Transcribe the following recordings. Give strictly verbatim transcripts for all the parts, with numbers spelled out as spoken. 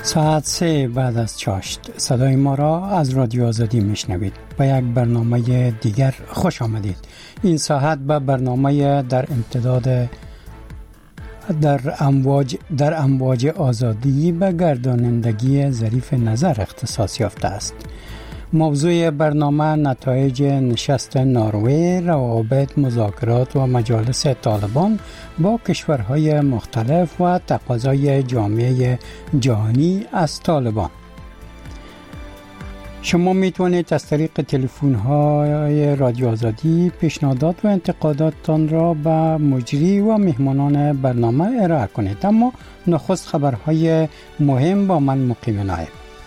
ساعت سه بعد از چاشت صدای ما را از رادیو آزادی میشنوید. با یک برنامه دیگر خوش آمدید. این ساعت به برنامه در امتداد در امواج در امواج آزادی به گردانندگی ظریف نظر اختصاص یافته است. موضوع برنامه نتایج نشست نروژ، روابط، مذاکرات و مجالس طالبان با کشورهای مختلف و تقاضای جامعه جهانی از طالبان. شما میتونید از طریق تلفن های رادیو آزادی پیشنهادات و انتقاداتتان را به مجری و مهمانان برنامه ارائه کنید. اما نخست خبرهای مهم با من مقیم نایب.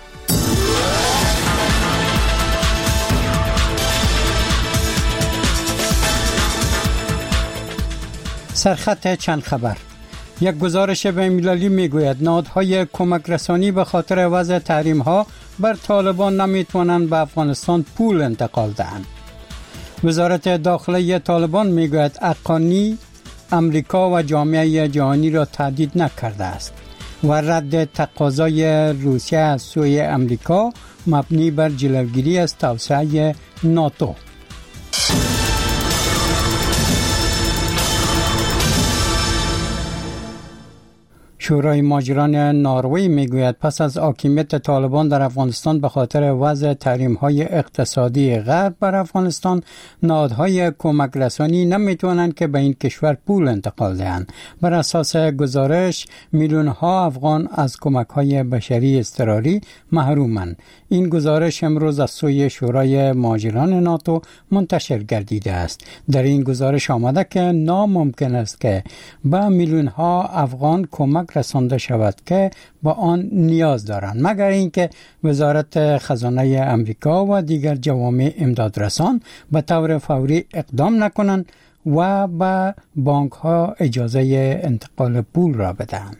سرخط چند خبر. یک گزارش بین‌المللی میگوید نهادهای کمک رسانی به خاطر وضع تحریم ها بر طالبان نمیتوانند به افغانستان پول انتقال دهند. وزارت داخلی طالبان میگوید حقانی امریکا و جامعه جهانی را تهدید نکرده است و رد تقاضای روسیه از سوی امریکا مبنی بر جلوگیری از توسعه ناتو. شورای مهاجران نروژ میگوید پس از حاکمیت طالبان در افغانستان به خاطر وضع تحریم‌های اقتصادی غرب بر افغانستان، نهادهای کمک رسانی نمیتوانند که به این کشور پول انتقال دهند. بر اساس گزارش میلیون‌ها افغان از کمک‌های بشری اضطراری محرومند. این گزارش امروز از سوی شورای مهاجران ناتو منتشر گردیده است. در این گزارش آمده که ناممکن است که به میلیون‌ها افغان کمک رسانده شود که با آن نیاز دارند، مگر اینکه وزارت خزانه امریکا و دیگر جوامع امدادرسان به طور فوری اقدام نکنند و به بانک ها اجازه انتقال پول را بدهند.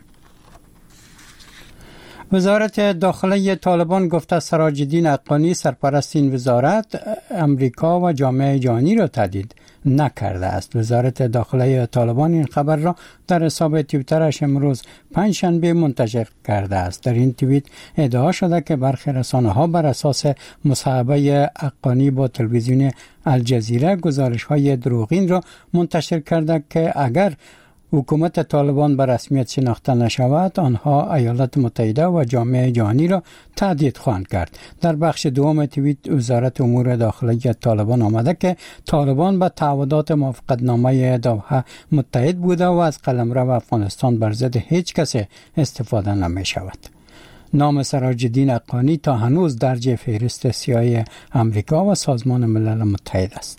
وزارت داخلی طالبان گفته سراج الدین حقانی سرپرست این وزارت امریکا و جامعه جهانی را تهدید نکرده است. وزارت داخلی طالبان این خبر را در حساب توییترش امروز پنجشنبه منتشر کرده است. در این توییت ادعا شده که برخی رسانه‌ها بر اساس مصاحبه حقانی با تلویزیون الجزیره گزارش‌های دروغین را منتشر کرده که اگر حکومت طالبان به رسمیت شناخته نشود، آنها ایالات متحده و جامعه جهانی را تهدید خواهند کرد. در بخش دوم توییت وزارت امور داخلی طالبان آمده که طالبان به تعهدات موافقتنامه دوحه متحد بوده و از قلمرو افغانستان بر ضد هیچ کسی استفاده نمی شود. نام سراج الدین حقانی تا هنوز درج فهرست سیاه امریکا و سازمان ملل متحد است.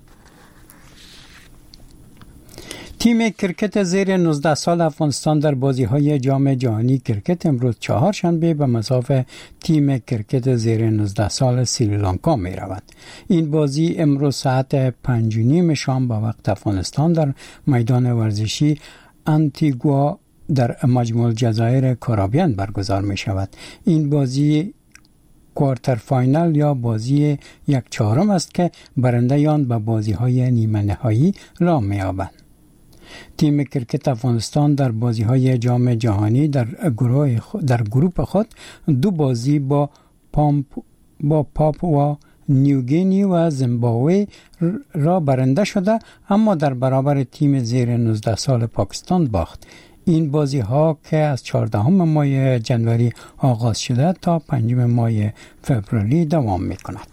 تیم کرکت زیر نوزده سال افغانستان در بازی‌های جام جهانی کرکت امروز چهارشنبه به مضاف تیم کرکت زیر نوزده سال سریلانکا می رود. این بازی امروز ساعت پنج و نیم شام با وقت افغانستان در میدان ورزشی انتیگوا در مجموعه جزایر کارابین برگزار می شود. این بازی کوارتر فاینال یا بازی یک چهارم است که برنده آن به بازی‌های نیمه نهایی راه می‌یابند. تیم کرکت افغانستان در بازی‌های جام جهانی در گروه در گروپ خود دو بازی با پامپ با پاپوا نیوگینی و زیمبابوه را برنده شده، اما در برابر تیم زیر نوزده سال پاکستان باخت. این بازی ها که از چهاردهم ماه جنوری آغاز شده تا پنجم ماه فوریه دوام می کند.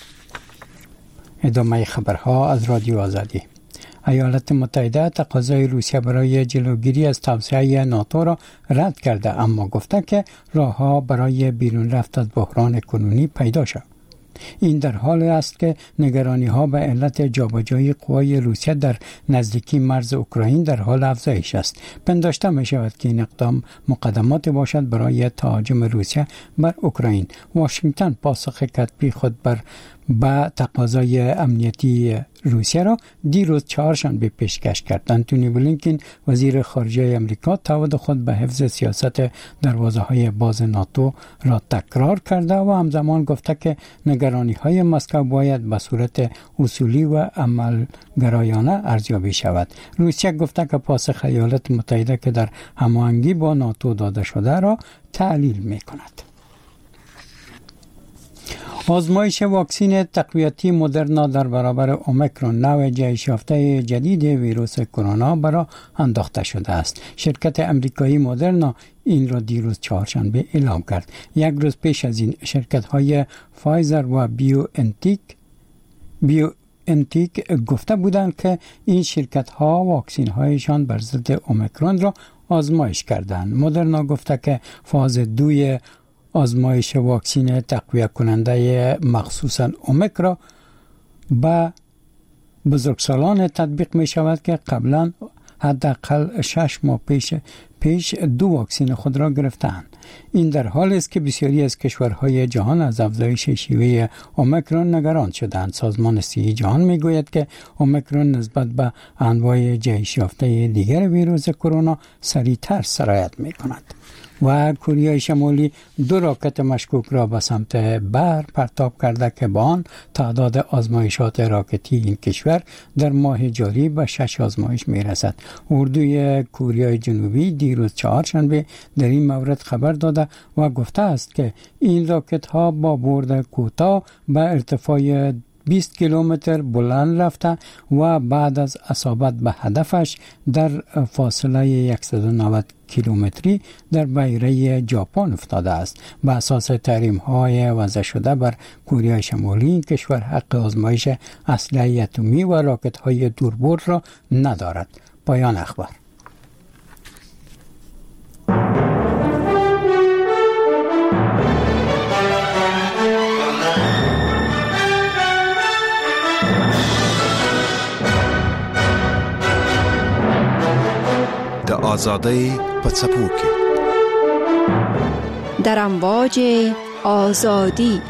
ادامه خبرها از رادیو آزادی. ایالات متحده تقاضای روسیه برای جلوگیری از توسعه ناتو را رد کرده، اما گفته که راه‌ها برای بیرون رفت از بحران کنونی پیدا شد. این در حال است که نگرانی‌ها به علت جابجایی قوای روسیه در نزدیکی مرز اوکراین در حال افزایش است. پنداشته می‌شود که این اقدام مقدمات باشد برای تهاجم روسیه بر اوکراین. واشنگتن پاسخ کتبی خود بر با تقاضای امنیتی روسیه را دیروز چهارشنبه پیشکش کرد. انتونی بلینکن وزیر خارجه امریکا تعهد خود به حفظ سیاست دروازه های باز ناتو را تکرار کرده و همزمان گفته که نگرانی های مسکو باید به صورت اصولی و عملگرایانه ارزیابی شود. روسیه گفته که پاسخ ایالات متحده که در هماهنگی با ناتو داده شده را تعلیل می کند. آزمایش واکسن تقویتی مدرنا در برابر اومیکرون نوع جهش یافته جدید ویروس کرونا برای انداخته شده است. شرکت امریکایی مدرنا این را دیروز چهارشنبه اعلام کرد. یک روز پیش از این شرکت های فایزر و بیو انتیک بیو انتیک گفته بودند که این شرکت ها واکسن هایشان بر ضد اومیکرون را آزمایش کردند. مدرنا گفته که فاز دوی آزمایش واکسن تقویت کننده مخصوصاً اومیکرون به بزرگسالان تطبیق می شود که قبلا حداقل شش ماه پیش پیش دو واکسن خود را گرفتند. این در حالی است که بسیاری از کشورهای جهان از افزایش شیوه اومیکرون نگران شدند. سازمان صحی جهان می گوید که اومیکرون نسبت به انواع جهش یافته دیگر ویروس کرونا سریعتر سرایت می کند. و کره شمالی دو راکت مشکوک را به سمت بر پرتاب کرده که با آن تعداد آزمایشات راکتی این کشور در ماه جاری به شش آزمایش می رسد. اردوی کره جنوبی دیروز چهارشنبه در این مورد خبر داده و گفته است که این راکت ها با برد کوتاه به ارتفاع بیست کیلومتر بلند رفته و بعد از اصابت به هدفش در فاصله صد و نود کیلومتری در بحیره ژاپن افتاده است. به اساس تحریم های وضع شده بر کره شمالی این کشور حق آزمایش اسلحه اتمی و راکت های دوربرد را ندارد. پایان اخبار. آزادی پڅپوکي در امواج آزادی.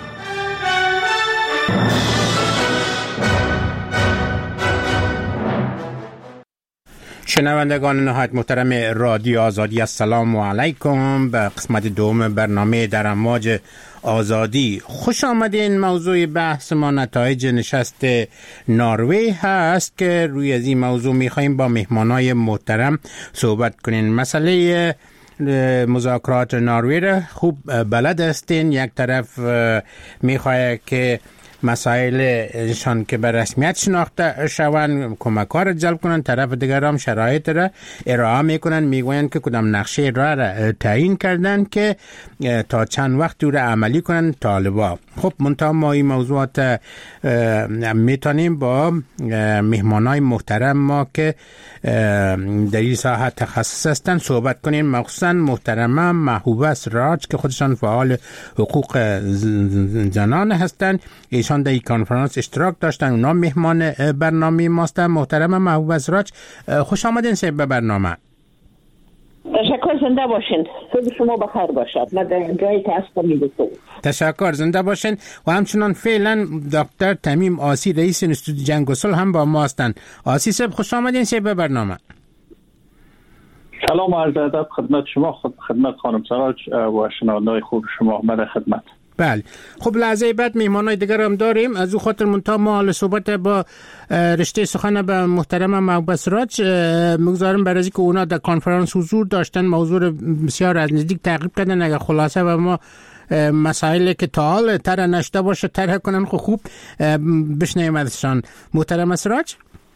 شنوندگان نهایت محترم رادیو آزادی، السلام علیکم. به قسمت دوم برنامه در امواج آزادی خوش آمدین. موضوع بحث ما نتایج نشست نروژ هست که روی از این موضوع میخواییم با مهمانای محترم صحبت کنین. مسئله مذاکرات نروژ را خوب بلد هستین. یک طرف میخواه که مسائلشان که به رسمیت شناخته شوند کمک‌ها را جلب کنند، طرف دیگر هم شرایط را ارائه میکنند، میگویند که کدام نقشه را, را تعیین کردند که تا چند وقت او را عملی کنند طالبا. خب منتها ما این موضوعات میتونیم با مهمانای محترم ما که در این ساحه تخصص هستند صحبت کنیم، مخصوصا محترمه محبوبه سراج که خودشان فعال حقوق زنان هستند. ایشان در این کنفرانس اشتراک داشتن، اونا مهمان برنامه ماستن. محترمه محبوبه سراج خوش آمدین سه به برنامه. تشکر، زنده باشین. صبح شما بخیر باشد. من در جایی که هستم میدونم. تشکر، زنده باشین. و همچنان فعلا دکتر تمیم آسی رئیس انستیتوت جنگ و صلح هم با ما هستند. آسی صاحب خوش آمدین سه به برنامه. سلام و عرض ادب خدمت شما، خدمت خانم سراج و شنونده‌های خوب شما. آمده خدمت. بله. خب لحظه بعد مهمانای دیگر هم داریم. از او خاطر منتها ما حال صحبت با رشته سخن به محترم محبوبه سراج میگذارم برای اینکه اونا در کنفرانس حضور داشتن، موضوع بسیار از نزدیک تعقیب کردن. اگر خلاصه و ما مسائلی که تا حال طرح نشده باشه طرح کنن خب خوب بشنویم ازشان. محترم سراج.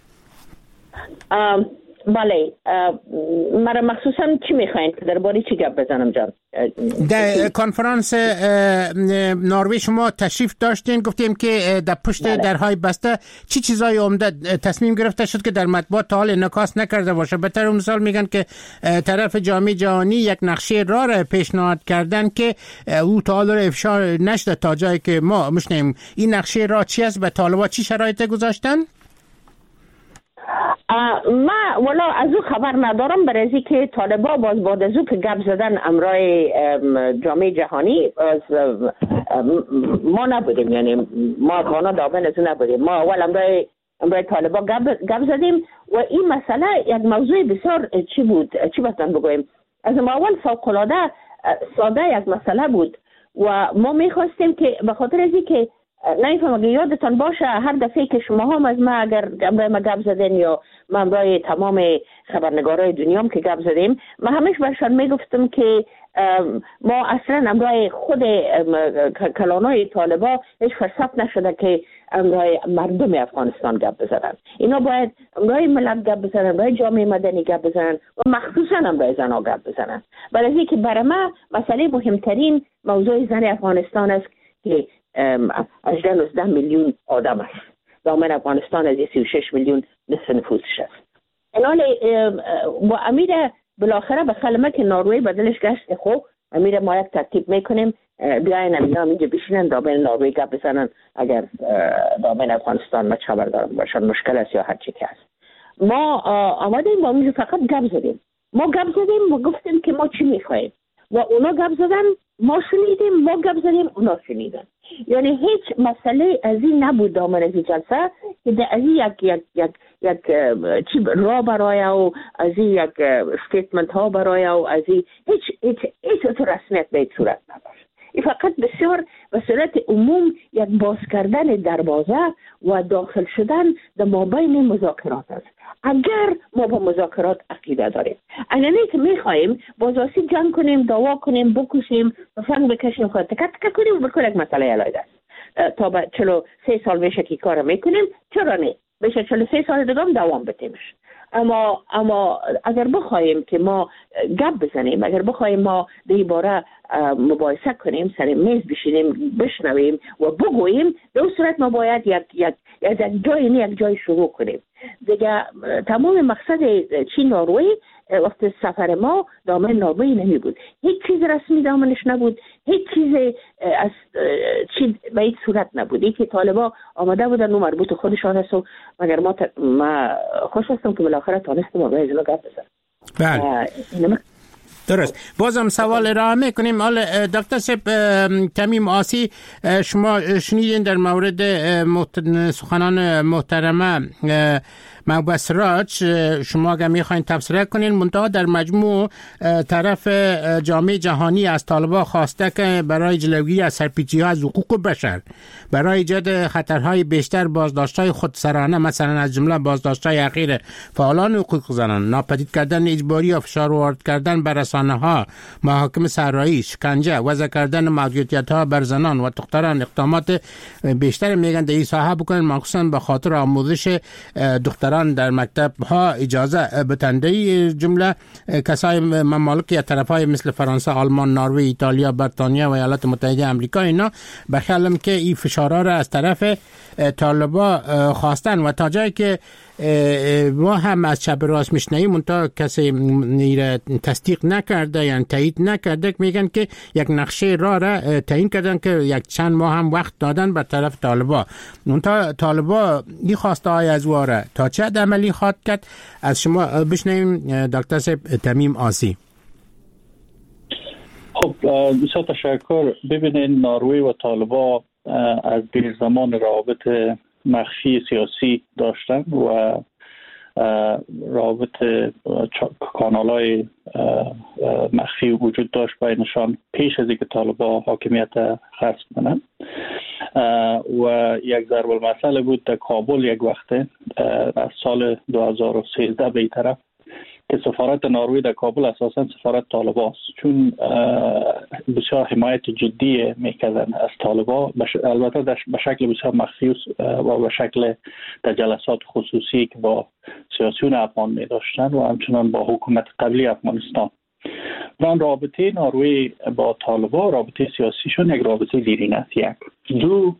بله، مرا مخصوصا چی میخواین که درباره چی گپ بزنم جان؟ در کنفرانس نروژ شما تشریف داشتین، گفتیم که در پشت بله. درهای بسته چی چیزای عمده تصمیم گرفته شد که در مطبوعات تا حال انعکاس نکرده باشه. به طور مثال میگن که طرف جامعه جهانی یک نقشه راه را پیشنهاد کردن که او تا حال افشا نشده تا جایی که ما میشنیم. این نقشه راه چی است؟ به طالبان چی شرایط گذاشتن؟ ما والا از او خبر ندارم، برای از که طالبا باز بعد از او که گپ زدن امرای جامعه جهانی از ما نبودیم، یعنی ما افغانا دامن از نبودیم. ما اول امرای امرای طالبا گپ زدیم و این مسئله یک موضوع بسیار چی بود، چی بتن بگویم، از ما اول فوق العاده ساده یک مسئله بود و ما میخواستیم که به خاطر از اینکه نمیفهم اگه یادتان باشه هر دفعه که شما هم از ما اگر امرای ما گپ زدین یا من امرای تمام خبرنگارای دنیا هم که گپ زدیم، ما همیشه برشان میگفتم که ما اصلا امرای خود کلانای طالبا هیچ فرصت نشده که امرای مردم افغانستان گپ بزنن. اینا باید امرای ملت گپ بزنن، امرای جامعه مدنی گپ بزنن و مخصوصا امرای زنها گپ بزنن. برای اینکه برای ما مسئله مهمترین موضوع زن افغانستان است که هجده نوزده میلیون آدم است. دامن افغانستان از سی و شش میلیون نصف نفوسش است. الان و امیر بالاخره به کلمه که نروژ بدلش گشت، خب امیر ما یک ترتیب میکنیم بیاین اینا اینجا بشینن دامن نروژ گپ بزنن اگر دامن افغانستان ما خبر دارن باشن مشکل است یا هر چی که است. ما آمدیم با اونجا فقط گپ زدیم، ما گپ زدیم و گفتیم که ما چی میخوایم و اونا گپ زدن، ما شنیدیم، ما گپ زدیم، اونا شنیدن. یعنی هیچ مسئله از این نبود دامن از این جلسه که در از این یک یک یک یک چی را برای و از این یک استیتمنت ها برای و از این هیچ هیچ هیچ رسمیت به صورت نداشت. این فقط بسیار به صورت عموم یک باز کردن دروازه و داخل شدن در مابین مذاکرات است. اگر ما با مذاکرات عقیده داریم، اینه که میخوایم بازاسی جنگ کنیم، دعوا کنیم، بکشیم، فنگ بکشیم، خود تکت تکت کنیم و بکل یک مسئله علاید است. تا به چلو سه سال میشه که کار میکنیم، چرا نه؟ بشه چلو سه سال دیگه هم دوام بتیمش. اما اما اگر بخوایم که ما گپ بزنیم، اگر بخوایم ما در این باره مباحثه کنیم، سر میز بشینیم، بشنویم و بگوییم، در اون صورت ما باید یک یک یک جای نه یک جای شروع کنیم. دیگه تمام مقصد چین نروژ وقت سفر ما دامن نروژ نمی بود، هیچ چیز رسمی دامنش نبود، هیچ چیز از چی به هیچ صورت نبود. این که طالبا آمده بودن و مربوط خودشان است و مگر ما, ت... ما خوش هستم که بالاخره تانستم و به ازلا گفت بزن. بله درست. بازم سوال را میکنیم. حالا دکتر صاحب تمیم آسی، شما شنیدین در مورد سخنان محترمه مبصرات، شما اگر میخواین تبصره کنین، منتها در مجموع طرف جامعه جهانی از طالبان خواسته که برای جلوگیری از سرپیچی ها از حقوق بشر، برای ایجاد خطرهای بیشتر بازداشت‌های خودسرانه، مثلا از جمله بازداشت‌های اخیر فعالان حقوق زنان، ناپدید کردن اجباری و فشار وارد کردن بر رسانه‌ها، محاکم صحرایی، شکنجه، وضع کردن محدودیت‌ها بر زنان و دختران، اقدامات بیشتر میگن در این ساحه بکنن، مخصوصا به خاطر آموزش دختران در مکتب ها اجازه بتنده. جمله کسای ممالک یا طرفای مثل فرانسه، آلمان، نروژ، ایتالیا، بریتانیا و ایالات متحده آمریکا، اینا بخیالم که این فشارها را از طرف طالبا خواستن و تا جایی که ما هم از چپ راست میشنیم منتها کسی تصدیق نکرده یا تایید نکرده، میگن که یک نقشه راه را تعیین کردن که یک چند ماه هم وقت دادن به طرف طالبا. منتها طالبا این خواسته های از واره تا چه حد عملی خواهد کرد؟ از شما بشنویم دکتر صاحب تمیم آسی. خب بسیار تشکر. ببینید نروژ و طالبا از دیر زمان روابط مخفی سیاسی داشتن و روابط کانال‌های مخفی وجود داشت بینشان پیش از اینکه طالبان حاکمیت خاص کنند و یک ضرب المثل بود در کابل یک وقته از سال دو هزار و سیزده به این طرف که سفارت نروژ در کابل اساساً سفارت طالبان است، چون بسیار حمایت جدی میکردن از طالبان، البته به شکل بسیار مخفی و به شکل در جلسات خصوصی که با سیاسیون افغان می داشتن و همچنان با حکومت قبلی افغانستان. و رابطه نروژ با طالبان، رابطه سیاسیشون یک رابطه دیرینه است. یک دو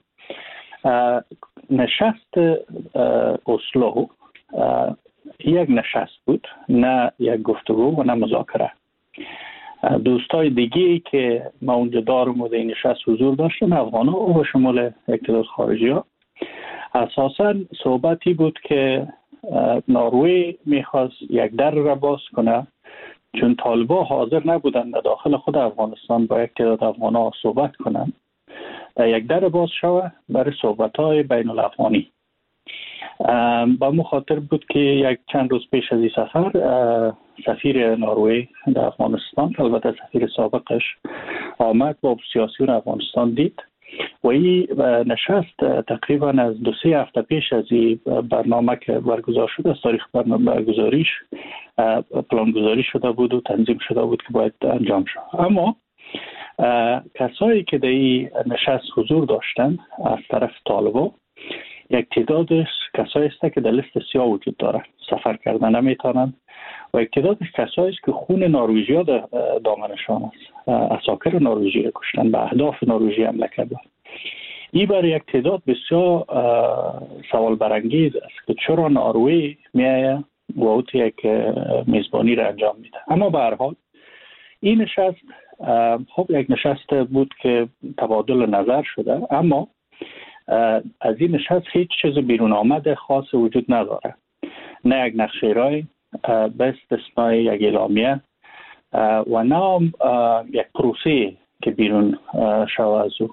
نشست اسلو یک نشست بود، نه یک گفتگو و نه مذاکره. دوستای دیگه که ما اونجا دارم و در این نشست حضور داشتن، افغان ها و شمول اقتدار خارجی ها، اساسا صحبتی بود که نروژ میخواست یک در را باز کنه، چون طالبان حاضر نبودن در داخل خود افغانستان با یک تعداد افغان ها صحبت کنن یک در باز شوه برای صحبت‌های بین الافغانی. با مخاطر بود که یک چند روز پیش از این سفر سفیر نروژ در افغانستان، البته سفیر سابقش، آمد با سیاسیون افغانستان دید و این نشست تقریبا از دو سه هفته پیش از این برنامه که برگزار شده، از تاریخ برگزاریش پلانگذاری شده بود و تنظیم شده بود که باید انجام شد. اما کسایی که در این نشست حضور داشتن از طرف طالبان، یک تعداد کسایی است که در لیست سیاه وجود داره، سفر کردن نمیتونن، و یک تعداد کسایی است که خون نروژیا در دامنشان است، عساکر نروژی را کشتن، به اهداف نروژی حمله کردن. این برای یک تعداد بسیار سوال برانگیز است که چرا نروژ میایه و اوت یک میزبانی را انجام میده. اما به هر حال این نشست خب یک نشست بود که تبادل نظر شده، اما از این نشست هیچ چیز بیرون آمده خاص وجود نداره، نه یک نقشه رای به استثنای یک اعلامیه و نه یک پروسه که بیرون شود از او.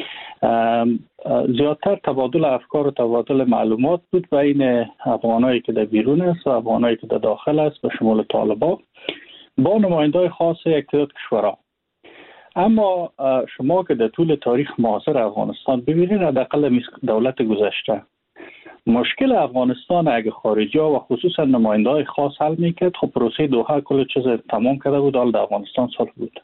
زیادتر تبادل افکار و تبادل معلومات بود بین افغانایی که در بیرون است و افغانایی که در داخل است به شمول طالبان با نماینده‌های خاص یک تعداد کشورها. اما شما که در طول تاریخ معاصر افغانستان ببینید، حداقل دولت گذشته، مشکل افغانستان اگه خارجی ها و خصوصا نماینده های خاص حل میکرد، خب پروسه دوحه کل چیز تمام کرده بود، حال در افغانستان صلح بود.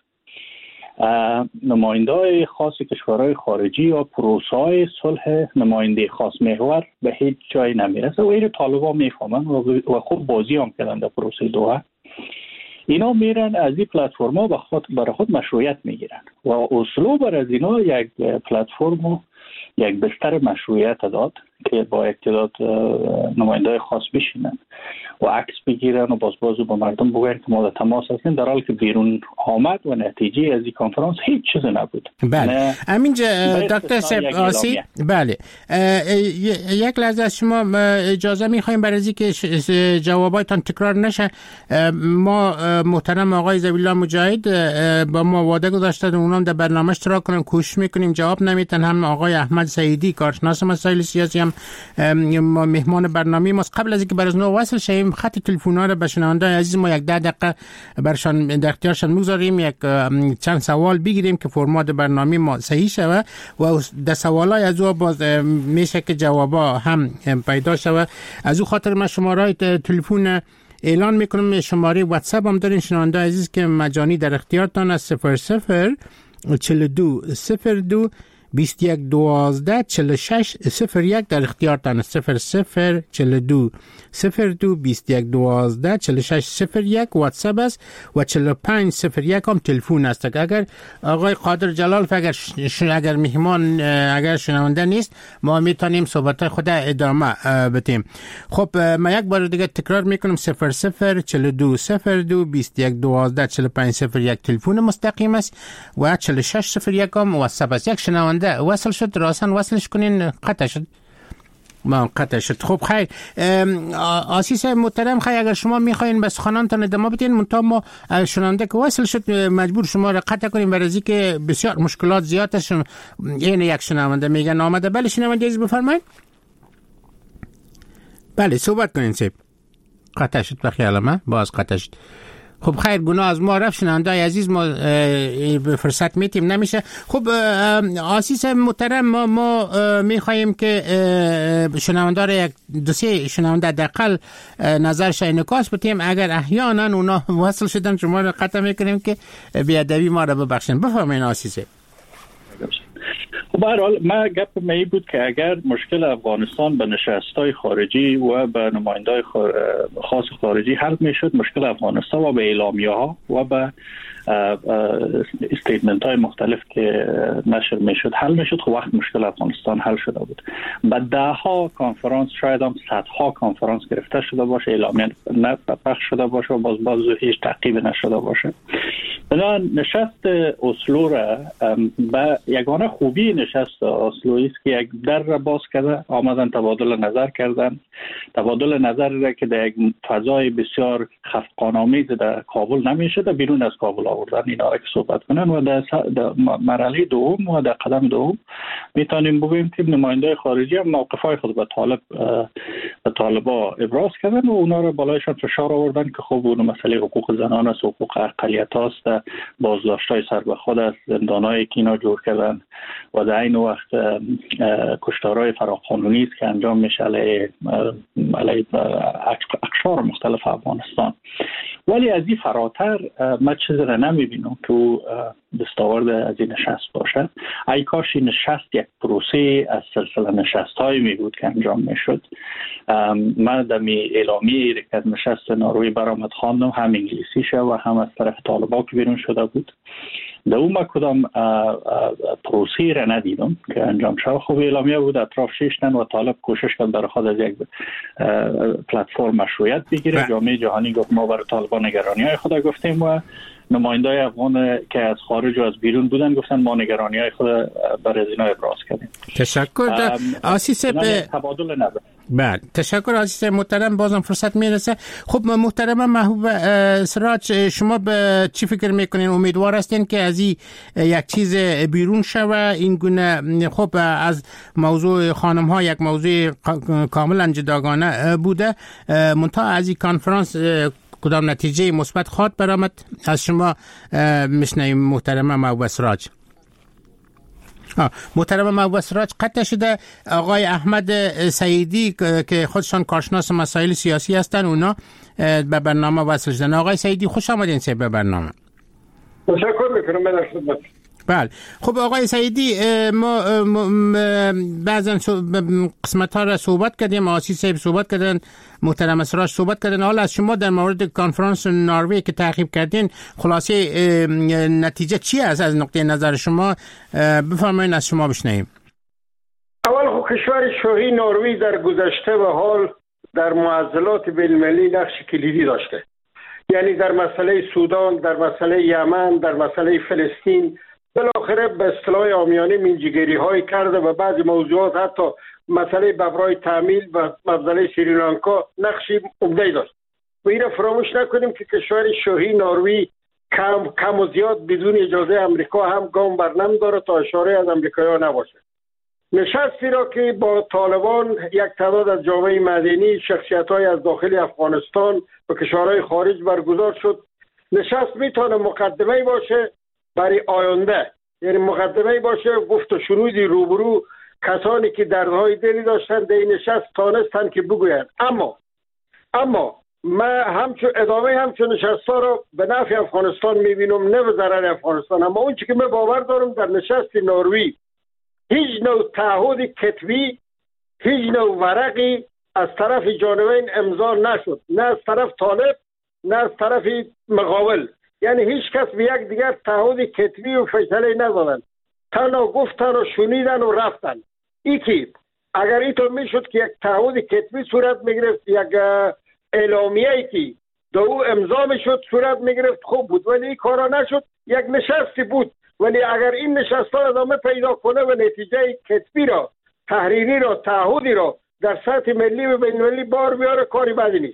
نماینده های خاص کشورهای خارجی یا پروسه های صلح نماینده خاص محور به هیچ جای نمیرسه و این طالبان میفهمن و خوب بازی هم کردن در پروسه دوحه. اینا میرن از این پلتفرما به خود برای خود مشروعیت میگیرن و اصلو بر از اینا یک پلتفرم و یک بستر مشروعیت داد که با اقتداد نماینده خاص بشینن و عکس بگیرن و باز بازو با مردم بگن که ما در تماس هستیم، در حالی که بیرون آمد و نتیجه از این کنفرانس هیچ چیز نبود. بله همینجا دکتر سب آسی، بله یک لحظه از شما اجازه میخوایم برای از که جوابایتان تکرار نشه. ما محترم آقای ذبیحالله مجاهد با ما وعده گذاشتن اونام در برنامه اشتراک کنن، کوشش میکنیم جواب نمیتن. هم آقای احمد سعیدی کارشناس مسائل سیاسی هم مهمان برنامه ماست. قبل از اینکه برای نو وصل شیم خط تلفن‌ها رو به شنونده‌های عزیز ما یک ده دقیقه برشان در اختیارشان میگذاریم، یک چند سوال بگیریم که فرمات برنامه ما صحیح شود و در سوالای از او باز میشه که جوابا هم پیدا شود. از او خاطر ما شماره تلفن اعلان میکنم، شماره واتساپ هم دارین شنونده عزیز که مجانی در اختیارتان است، صفر صفر چهل و دو صفر دو بیست و یک دوازده چهل و شش صفر یک در اختیارتان است، صفر صفر چهل و دو صفر دو بیست و یک دوازده چهل و شش صفر یک واتساپ است و چهل و پنج صفر یک هم تلفن است. اگر آقای قادر جلال اگر اگر مهمان اگر شنونده نیست ما میتونیم صحبت خود ادامه بدیم. خب ما یک بار دیگه تکرار میکنم، صفر صفر چهل و دو صفر دو بیست و یک دوازده چهل و پنج صفر یک تلفن مستقیم است و چهل و شش صفر یک هم واتساپ است. یک شنونده وصل شد، راسن وصلش کنین، قطع شد ما قطع شد. خب خیر آسیس محترم، خیر اگر شما میخواین به سخنانتان ادامه بدین، منتها ما شنونده که وصل شد مجبور شما را قطع کنیم برای اینکه بسیار مشکلات زیاد است. این یک شنونده میگن آمده. بله شنونده عزیز بفرمایید. بله صحبت کنین سیب. قطع شد بخیال ما باز قطع شد. خب خیر گناه از ما رفت شنونده عزیز، ما به فرصت میتیم نمیشه. خب آسیس محترم ما, ما میخواییم که شنونده را یک دو سه شنونده دقل نظرش انعکاس بدیم، اگر احیانا اونا وصل شدن شما را قطع میکنیم که بیادبی ما را ببخشن. بفرمایید آسیسه. به هر حال ما گپ می بود که اگر مشکل افغانستان به نشست‌های خارجی و به نماینده‌های خاص خارجی حل میشد، مشکل افغانستان و به اعلامیه‌ها و به استیتمنت‌های مختلف که نشر میشد حل میشد، خب وقت مشکل افغانستان حل شده بود. بعد ده ها کنفرانس، شاید هم صدها کنفرانس گرفته شده باشه، اعلامیه پخش شده باشه و باز باز هیچ تعقیب نشده باشه. نه، نشست اسلو را به یگانه خوبی نشست اسلو است که یک در را باز کرده، آمدن تبادل نظر کردن، تبادل نظر را که در یک فضای بسیار خفقان‌آمیز در کابل نمیشه در بیرون از کابل آوردن اینا را که صحبت کنن و در, در مرحله دوم و در قدم دوم میتونیم بگوییم که نماینده خارجی هم موقفهای خود به طالب به طالبا ابراز کردن و اونا را بالایشان فشار آوردن که خب اون مسئله حقوق زنان است، حقوق اقلیت است، بازداشت‌های سر به خود از زندان‌هایی که اینا جور کردن و در این وقت کشتارهای فراقانونی است که انجام میشه علیه علیه اقشار مختلف افغانستان. ولی از این فراتر من چیزی را نمیبینم که دستاورد از این نشست باشه. ای کاش این نشست یک پروسه از سلسله نشست‌هایی می بود که انجام میشد. من در می اعلامیه که نشست ناروی برآمد خواندم، هم انگلیسی شه و هم از طرف طالبا که بیرون شده بود. در اون ما کدام پروسه را ندیدم که انجام شد. خوب اعلامیه بود اطراف شیشتن و طالب کوشش کرد برای خود از یک پلتفرم مشروعیت بگیره. جامعه جهانی گفت ما برای طالبا نگرانی های خود گفتیم و نمایندای افغان که از خارج و از بیرون بودن گفتن ما نگرانی های خود برای اینا ابراز کردیم. تشکر آسیس به تبادل نظر. بله تشکر آسیس محترم، بازم فرصت میرسه. خب محترم محبوب سراج، شما به چی فکر میکنین؟ امیدوار هستین که از این یک چیز بیرون شوه این گونه؟ خب از موضوع خانم ها یک موضوع کاملا جداگانه بوده، منتها از این کنفرانس کدام نتیجه مثبت خواهد برآمد؟ از شما میشنویم محترم محبوب سراج. محترم محبوب سراج قطع شده. آقای احمد سعیدی که خودشان کارشناس مسائل سیاسی هستند، اونا به برنامه وصل شدن. آقای سعیدی خوش آمدین سه به برنامه. تشکر میکنم. من خدمت. بله خب آقای سعیدی، ما بعضا قسمت ها را صحبت کردیم، آسی صاحب صحبت کردن، محترم سراج صحبت کردن. حالا از شما در مورد کنفرانس ناروی که تعقیب کردین خلاصه نتیجه چی است از نقطه نظر شما؟ بفرمایید از شما بشنویم. اول خب کشور شاهی ناروی در گذشته و حال در معضلات بین‌المللی نقش کلیدی داشته، یعنی در مسئله سودان، در مسئله یمن، در مسئله فلسطین، بالاخره به اصطلاح عامیانه منجگری های کرده و بعضی موضوعات حتی مسئله ببرای تعمیل و مسئله سریلانکا نقشی عمده داشت. و این را فراموش نکنیم که کشور شاهی ناروی کم کم و زیاد بدون اجازه امریکا هم گام بر نمی‌داره تا اشاره از امریکایی‌ها نباشه. نشستی را که با طالبان یک تعداد از جامعه مدنی، شخصیت‌های از داخل افغانستان و کشورهای خارج برگزار شد، نشست میتونه مقدمه باشه برای آینده، یعنی مقدمه باشه گفت و شنودی روبرو کسانی که دردهای دلی داشتن در این نشست تانستن که بگویند. اما اما من همچون ادامه همچون نشست‌ها را به نفع افغانستان میبینم، نه به ضرر افغانستان. اما اون چی که من باور دارم در نشست ناروی هیچ نوع تعهد کتبی، هیچ نوع ورقی از طرف جانبین امضا نشد، نه از طرف طالب نه از طرف مقابل. یعنی هیچ کس به یک دیگر تعهد کتبی و فیصله ندادن، تنها گفتن و شنیدن و رفتن. ای که اگر اینطور میشد که یک تعهد کتبی صورت میگرفت، یک اعلامیه‌ای که دو امضا میشد صورت میگرفت، خوب بود، ولی این کارا نشد. یک نشستی بود، ولی اگر این نشست ها ادامه پیدا کنه و نتیجه کتبی را، تحریری را، تعهدی را در سطح ملی و بین المللی بار بیاره، کاری بدی نیست.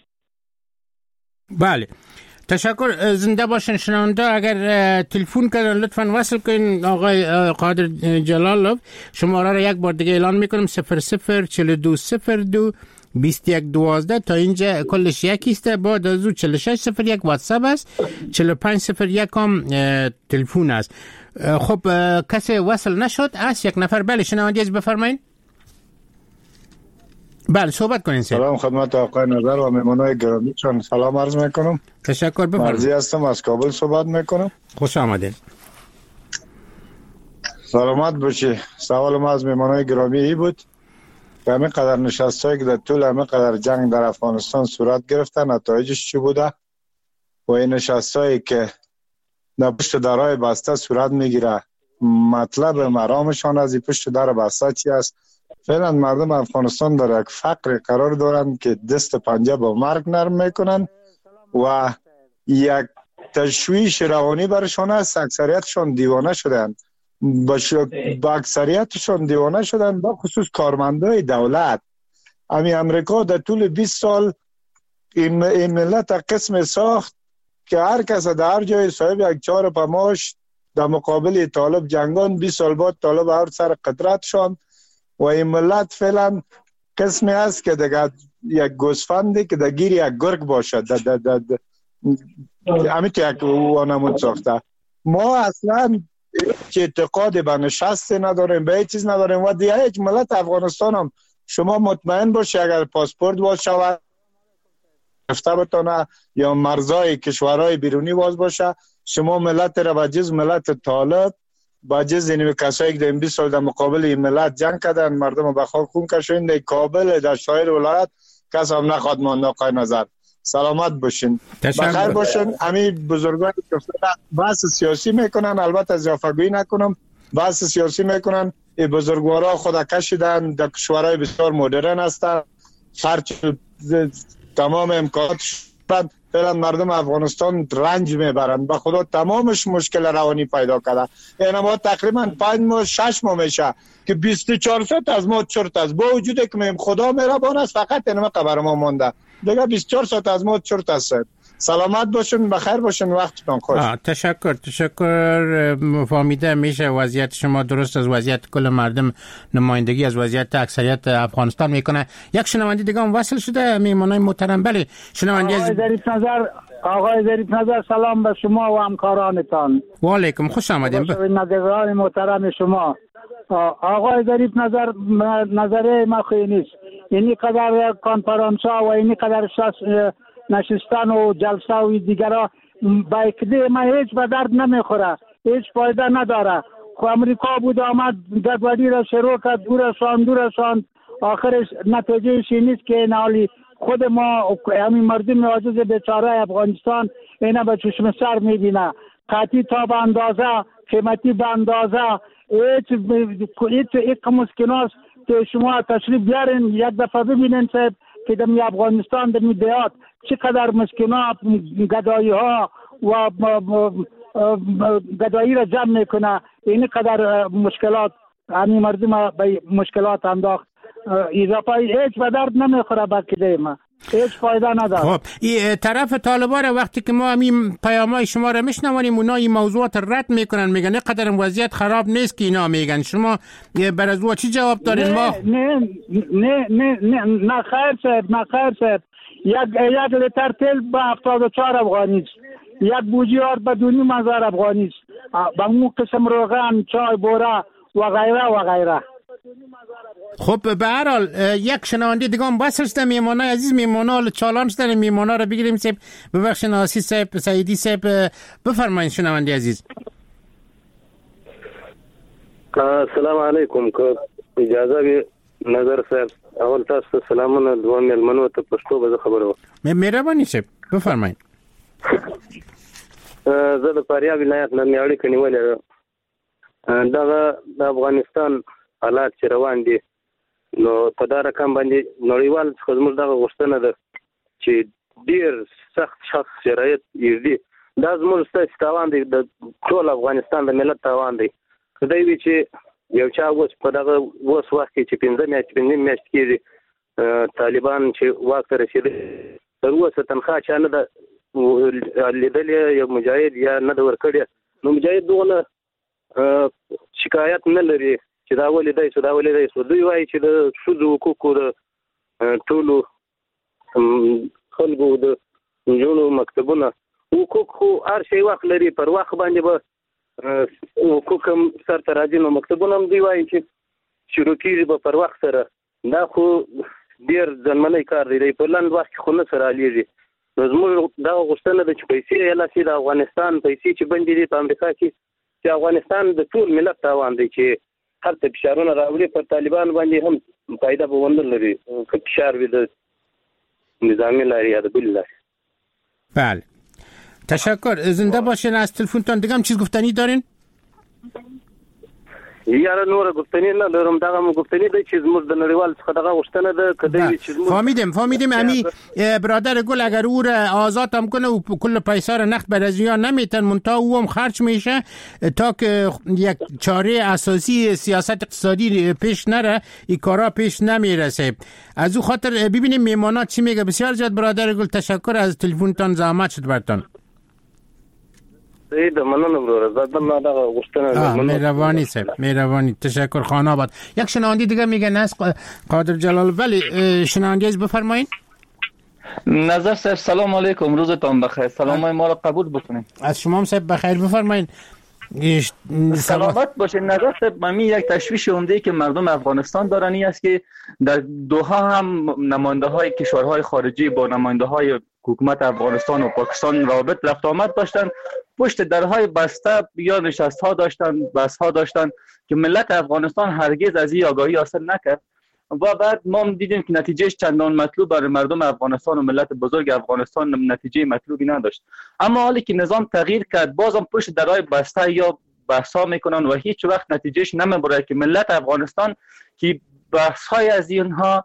بله تشکر. زنده باشن شنونده. اگر تلفن کردن لطفاً وصل کنین آقای قادر جلالوف. شماره را یک بار دیگه اعلان میکنم: صفر صفر چهل و دو صفر دو بیست و یک دوازده. تا اینجا کلش یکیسته. بعد از او چهل و شش صفر یک واتساپ است، چهل و پنج صفر یک هم تلفن است. خب کسی وصل نشد از یک نفر. بله شنونده از بفرمایید. بله صحبت کنین. سلام خدمت آقای نظر و مهمانای گرامی چون سلام عرض میکنم. تشکر. بفرمایید. مرضی هستم از کابل صحبت میکنم. خوش آمدید. سلامت باشی. سوال ما از مهمانای گرامی ای بود که همین قدر نشستایی که در طول همین قدر جنگ در افغانستان صورت گرفتن نتایجش چی بوده و این نشستایی که در پشت درهای بسته صورت میگیره مطلب مرامشان از این پشت در بسته چی است؟ فعلا مردم افغانستان در یک فقر قرار دارند که دست پنجه با مرگ نرم میکنن و یک تشویش روانی برشان است. اکثریتشان دیوانه شدن، با اکثریتشان دیوانه شدن، با خصوص کارمندای دولت. امی امریکا در طول بیست سال این, این ملت قسم ساخت که هر کس در هر جای صاحب یک چهار پماش در مقابل طالب جنگان. بیست سال بعد طالب هر سر قدرت شان و این ملت فعلا قسمی است که دیگه یک گوسفندی که در گیر یک گرگ باشد. همیت یک وانمود ساخته. ما اصلا هیچ اعتقاد به نشست نداریم، به هیچ چیز نداریم و دیگه هیچ ملت افغانستان هم شما مطمئن باشی اگر پاسپورت باز شود گرفته بتانه یا مرزای کشورهای بیرونی باز باشه، شما ملت را با جز ملت طالب با جز این کسایی که در بیست سال در مقابل این ملت جنگ کردن، مردم به خاک خون کشیدن، در کابل در شایر ولایت کس هم نخواد ماند. آقای نظر سلامت باشین، بخیر باشین. همین بزرگان که بحث سیاسی میکنن، البته زیافگویی نکنم، بحث سیاسی میکنن. این بزرگوارا خود کشیدن، در کشورهای بسیار مدرن هستن، خرچ تمام امکانات بعد فعلا مردم افغانستان رنج میبرند. به خدا تمامش مشکل روانی پیدا کرده. یعنی ما تقریبا پنج ماه شش ماه میشه که بیست و چهار ساعت از ما چرت است، با وجودی که میم خدا مهربان است، فقط اینما خبر ما مونده دیگه بیست و چهار ساعت از ما چرت است. سلامت باشین، بخیر باشین، وقتتون خوش. تشکر تشکر. فهمیده میشه وضعیت شما درست از وضعیت کل مردم نمایندگی از وضعیت اکثریت افغانستان میکنه. یک شنونده دیگه هم وصل شده، میمانای محترم. بله شنونده آقای ظریف نظر، آقای ظریف نظر سلام به شما و همکارانتان. و علیکم، خوش آمدین. نظران محترم شما. آقای ظریف نظر نظر ما خیلی نیست. اینی قدر کنفرانس ها و اینی قدر نشستن و جلسه و دیگرها با اکده ما هیچ به درد نمیخوره، هیچ فایده نداره. خو امریکا بود آمد گدواری را شروع کرد، دور رساند دور رساند، آخرش نتیجهش نیست که نالی خود ما همین مردم عاجز بیچاره افغانستان اینا به چشم سر میبینه. قطعی تا به اندازه، قیمتی به اندازه، هیچ هیچ یک مسکناست که شما تشریف بیارین یک دفعه ببینین صاحب که در افغانستان در دیات چقدر مسکنات گدایی ها و گدایی را جمع میکنه. این قدر مشکلات همین مردم به مشکلات انداخت. اضافه هیچ به درد نمیخوره با کده ما، هیچ فایده نداره. خب این طرف طالبان وقتی که ما همین پیامای شما را میشنویم اونا این موضوعات رد میکنن، میگن نه قدر وضعیت خراب نیست که اینا میگن. شما بر از او چی جواب دارین؟ ما نه نه نه نه نه خیر صاحب، نه خیر صاحب. یک یک لیتر تیل به هفتاد و چهار افغانی است، یک بوجیار به دو نیم هزار افغانی است، به اون قسم روغن، چای، بوره و غیره و غیره. خب به هر حال یک شنونده دیگه هم بس شده، میمانای عزیز، میمانا چالان شدن، میمانا رو بگیریم. سیب ببخش ناسی سیب سعیدی سیب بفرمایید شنونده عزیز. السلام علیکم. که اجازه بی نظر صاحب اول تاسو سلامونه دوه ملمنو ته پښتو به خبرو مې مهرباني شه بفرمایئ. زه د فاریاب ولایت نه میاړي کنيولې دا د افغانستان حالات چې روان دي نو په دا رقم باندې نړیوال خدمت دغه غوښتنه ده چې ډیر سخت شخص شرایط یې دا زموږ ستاسو تاوان دی، د ټول افغانستان د ملت تاوان دی. خدای وی چې یو چا اوس په دغه اوس وخت کې چې پنځه میاشتې پنځه میاشتې کېږي طالبان چې واک ته رسېدلي تر اوسه تنخوا چا نه ده لیدلې، یو مجاهد یا نه ده ورکړې. نو مجاهد دغه شکایت نه لري چې دا ولې دی سو دا ولې دی سو. دوی وایي چې د ښځو حقوقو د ټولو خلکو د نجونو مکتبونه حقوق خو هر شی وخت لري، پر وخت باندې به حقوق هم سرته راځي. نو مکتبونه هم دوی وایي چې شروع کېږي به پر وخت سره. دا خو ډېر ځنمنی کار دی، په لنډ وخت کې خو نه سره حلېږي. نو زموږ دغه غوښتنه ده چې پیسې یلاسي د افغانستان پیسې چې بندې دي په امریکا کې، چې افغانستان د ټول ملت تاوان دی چې هر څه فشارونه راوړي پر طالبان باندې هم فایده به ونه لري که فشار وي د نظامی لارې یا د بلې لارې. بله تشکر. زنده باشین. از تلفنتان دیگه هم چیز گفتنی دارین؟ یاره نور گفتنی نه دارم دغه گفتنی د چیز مز د نړیوال څخه دغه غوښتنه ده کدی چیز مز فهمیدم فهمیدم امی برادر گل اگر او را آزاد هم کنه و کل پیسا را نقد بر از یا نمیتن منتها او هم خرج میشه تا که یک چاره اساسی سیاست اقتصادی پیش نره این کارا پیش نمیرسه. از او خاطر ببینیم میمانات چی میگه. بسیار زیاد برادر گل تشکر از تلفنتان، زحمت شد برتان. سید مننه برادر زدم ما دغه غوښتنه مهربانی صاحب مهربانی تشکر. خانه آباد. یک شنونده دیگه میگه ناز قادر جلال ولی شنونده از بفرمایید. نظر صاحب سلام علیکم، روزتان بخیر. سلامای ما را قبول بکنید. از شما صاحب بخیر بفرمایید. سلامت باشین. نظر صاحب من یک تشویش عمده که مردم افغانستان دارن این است که در دوحه هم نماینده های کشورهای خارجی با نماینده های حکومت افغانستان و پاکستان رابط رفت آمد داشتن، پشت درهای بسته یا نشست ها داشتن، بحث ها داشتن که ملت افغانستان هرگز از این آگاهی حاصل نکرد و بعد ما دیدیم که نتیجهش چندان مطلوب برای مردم افغانستان و ملت بزرگ افغانستان نتیجه مطلوبی نداشت. اما حالی که نظام تغییر کرد بازم پشت درهای بسته یا بحثا میکنن و هیچ وقت نتیجهش نمیبره که ملت افغانستان که بحث های از اینها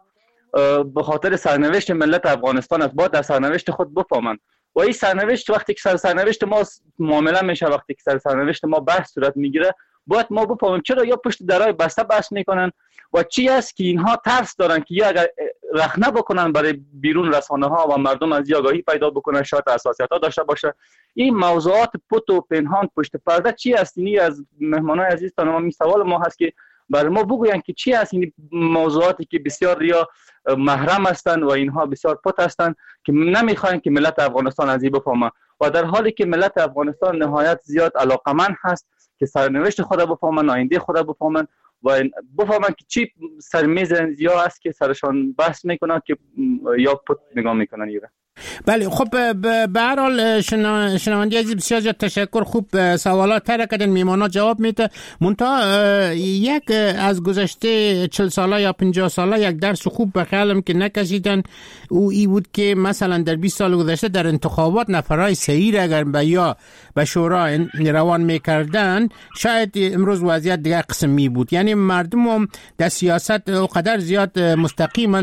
به خاطر سرنوشت ملت افغانستان است باید در سرنوشت خود بفهمند و این سرنوشت وقتی که سر سرنوشت ما معامله میشه، وقتی که سر سرنوشت ما بحث صورت میگیره باید ما بفهمیم چرا یا پشت درهای بسته بحث میکنن و چی است که اینها ترس دارن که یا اگر رخنه بکنن برای بیرون رسانه ها و مردم از این آگاهی پیدا بکنن شاید حساسیت ها داشته باشه. این موضوعات پت و پنهان پشت پرده چی است؟ اینی از مهمانای عزیز تا ما سوال ما هست که برای ما بگوین که چی است این موضوعاتی که بسیار یا محرم هستند و اینها بسیار پت هستند که نمیخواین که ملت افغانستان از این بفهمه و در حالی که ملت افغانستان نهایت زیاد علاقمند هست که سرنوشت خود بفهمن، آینده خود بفهمن و بفهمن که چی سرمیز یا است که سرشان بحث میکنن که یا پت نگاه میکنن ایره. بله خب به هر حال شنونده عزیز بسیار زیاد تشکر. خوب سوالات تر کردن، میمانا جواب میده. منتها یک از گذشته چهل ساله یا پنجاه ساله یک درس خوب به خیالم که نکشیدن او ای بود که مثلا در بیست سال گذشته در انتخابات نفرای صحیح اگر به یا به شورا روان میکردن شاید امروز وضعیت دیگر قسم می بود. یعنی مردم هم در سیاست اونقدر زیاد مستقیما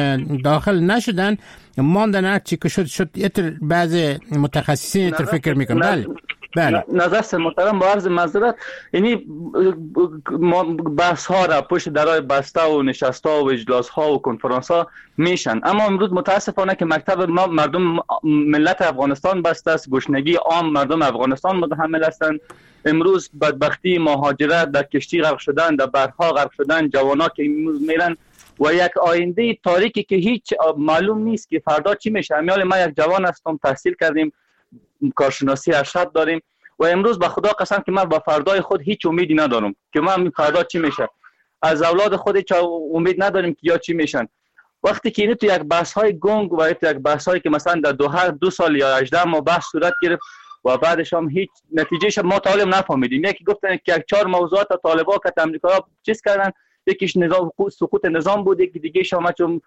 داخل نشدن، ماندن هرچی که شد شد. اتر بعض متخصصین اتر فکر میکنن. بله بله نظر محترم با عرض معذرت، یعنی بحث ها را پشت درای بسته و نشست ها و اجلاس ها و کنفرانس ها میشن، اما امروز متاسفانه که مکتب ما مردم ملت افغانستان بسته است، گشنگی عام مردم افغانستان متحمل هستند. امروز بدبختی، مهاجرت، در کشتی غرق شدن، در برها غرق شدن، جوانا که امروز میرن و یک آینده تاریکی که هیچ معلوم نیست که فردا چی میشه. امیال ما یک جوان هستم، تحصیل کردیم، کارشناسی ارشد داریم و امروز به خدا قسم که من با فردای خود هیچ امیدی ندارم که من فردا چی میشه. از اولاد خود هیچ امید نداریم که یا چی میشن. وقتی که این تو یک بحث های گنگ و یک بحث هایی که مثلا در دو هر دو سال یا هجده ماه بحث صورت گرفت و بعدش هم هیچ نتیجهش ما طالب نفهمیدیم. یکی گفتن که یک چهار موضوعات طالبا که امریکا چیز کردن، یکیش نظام سقوط نظام بود، یکی دیگه شما چون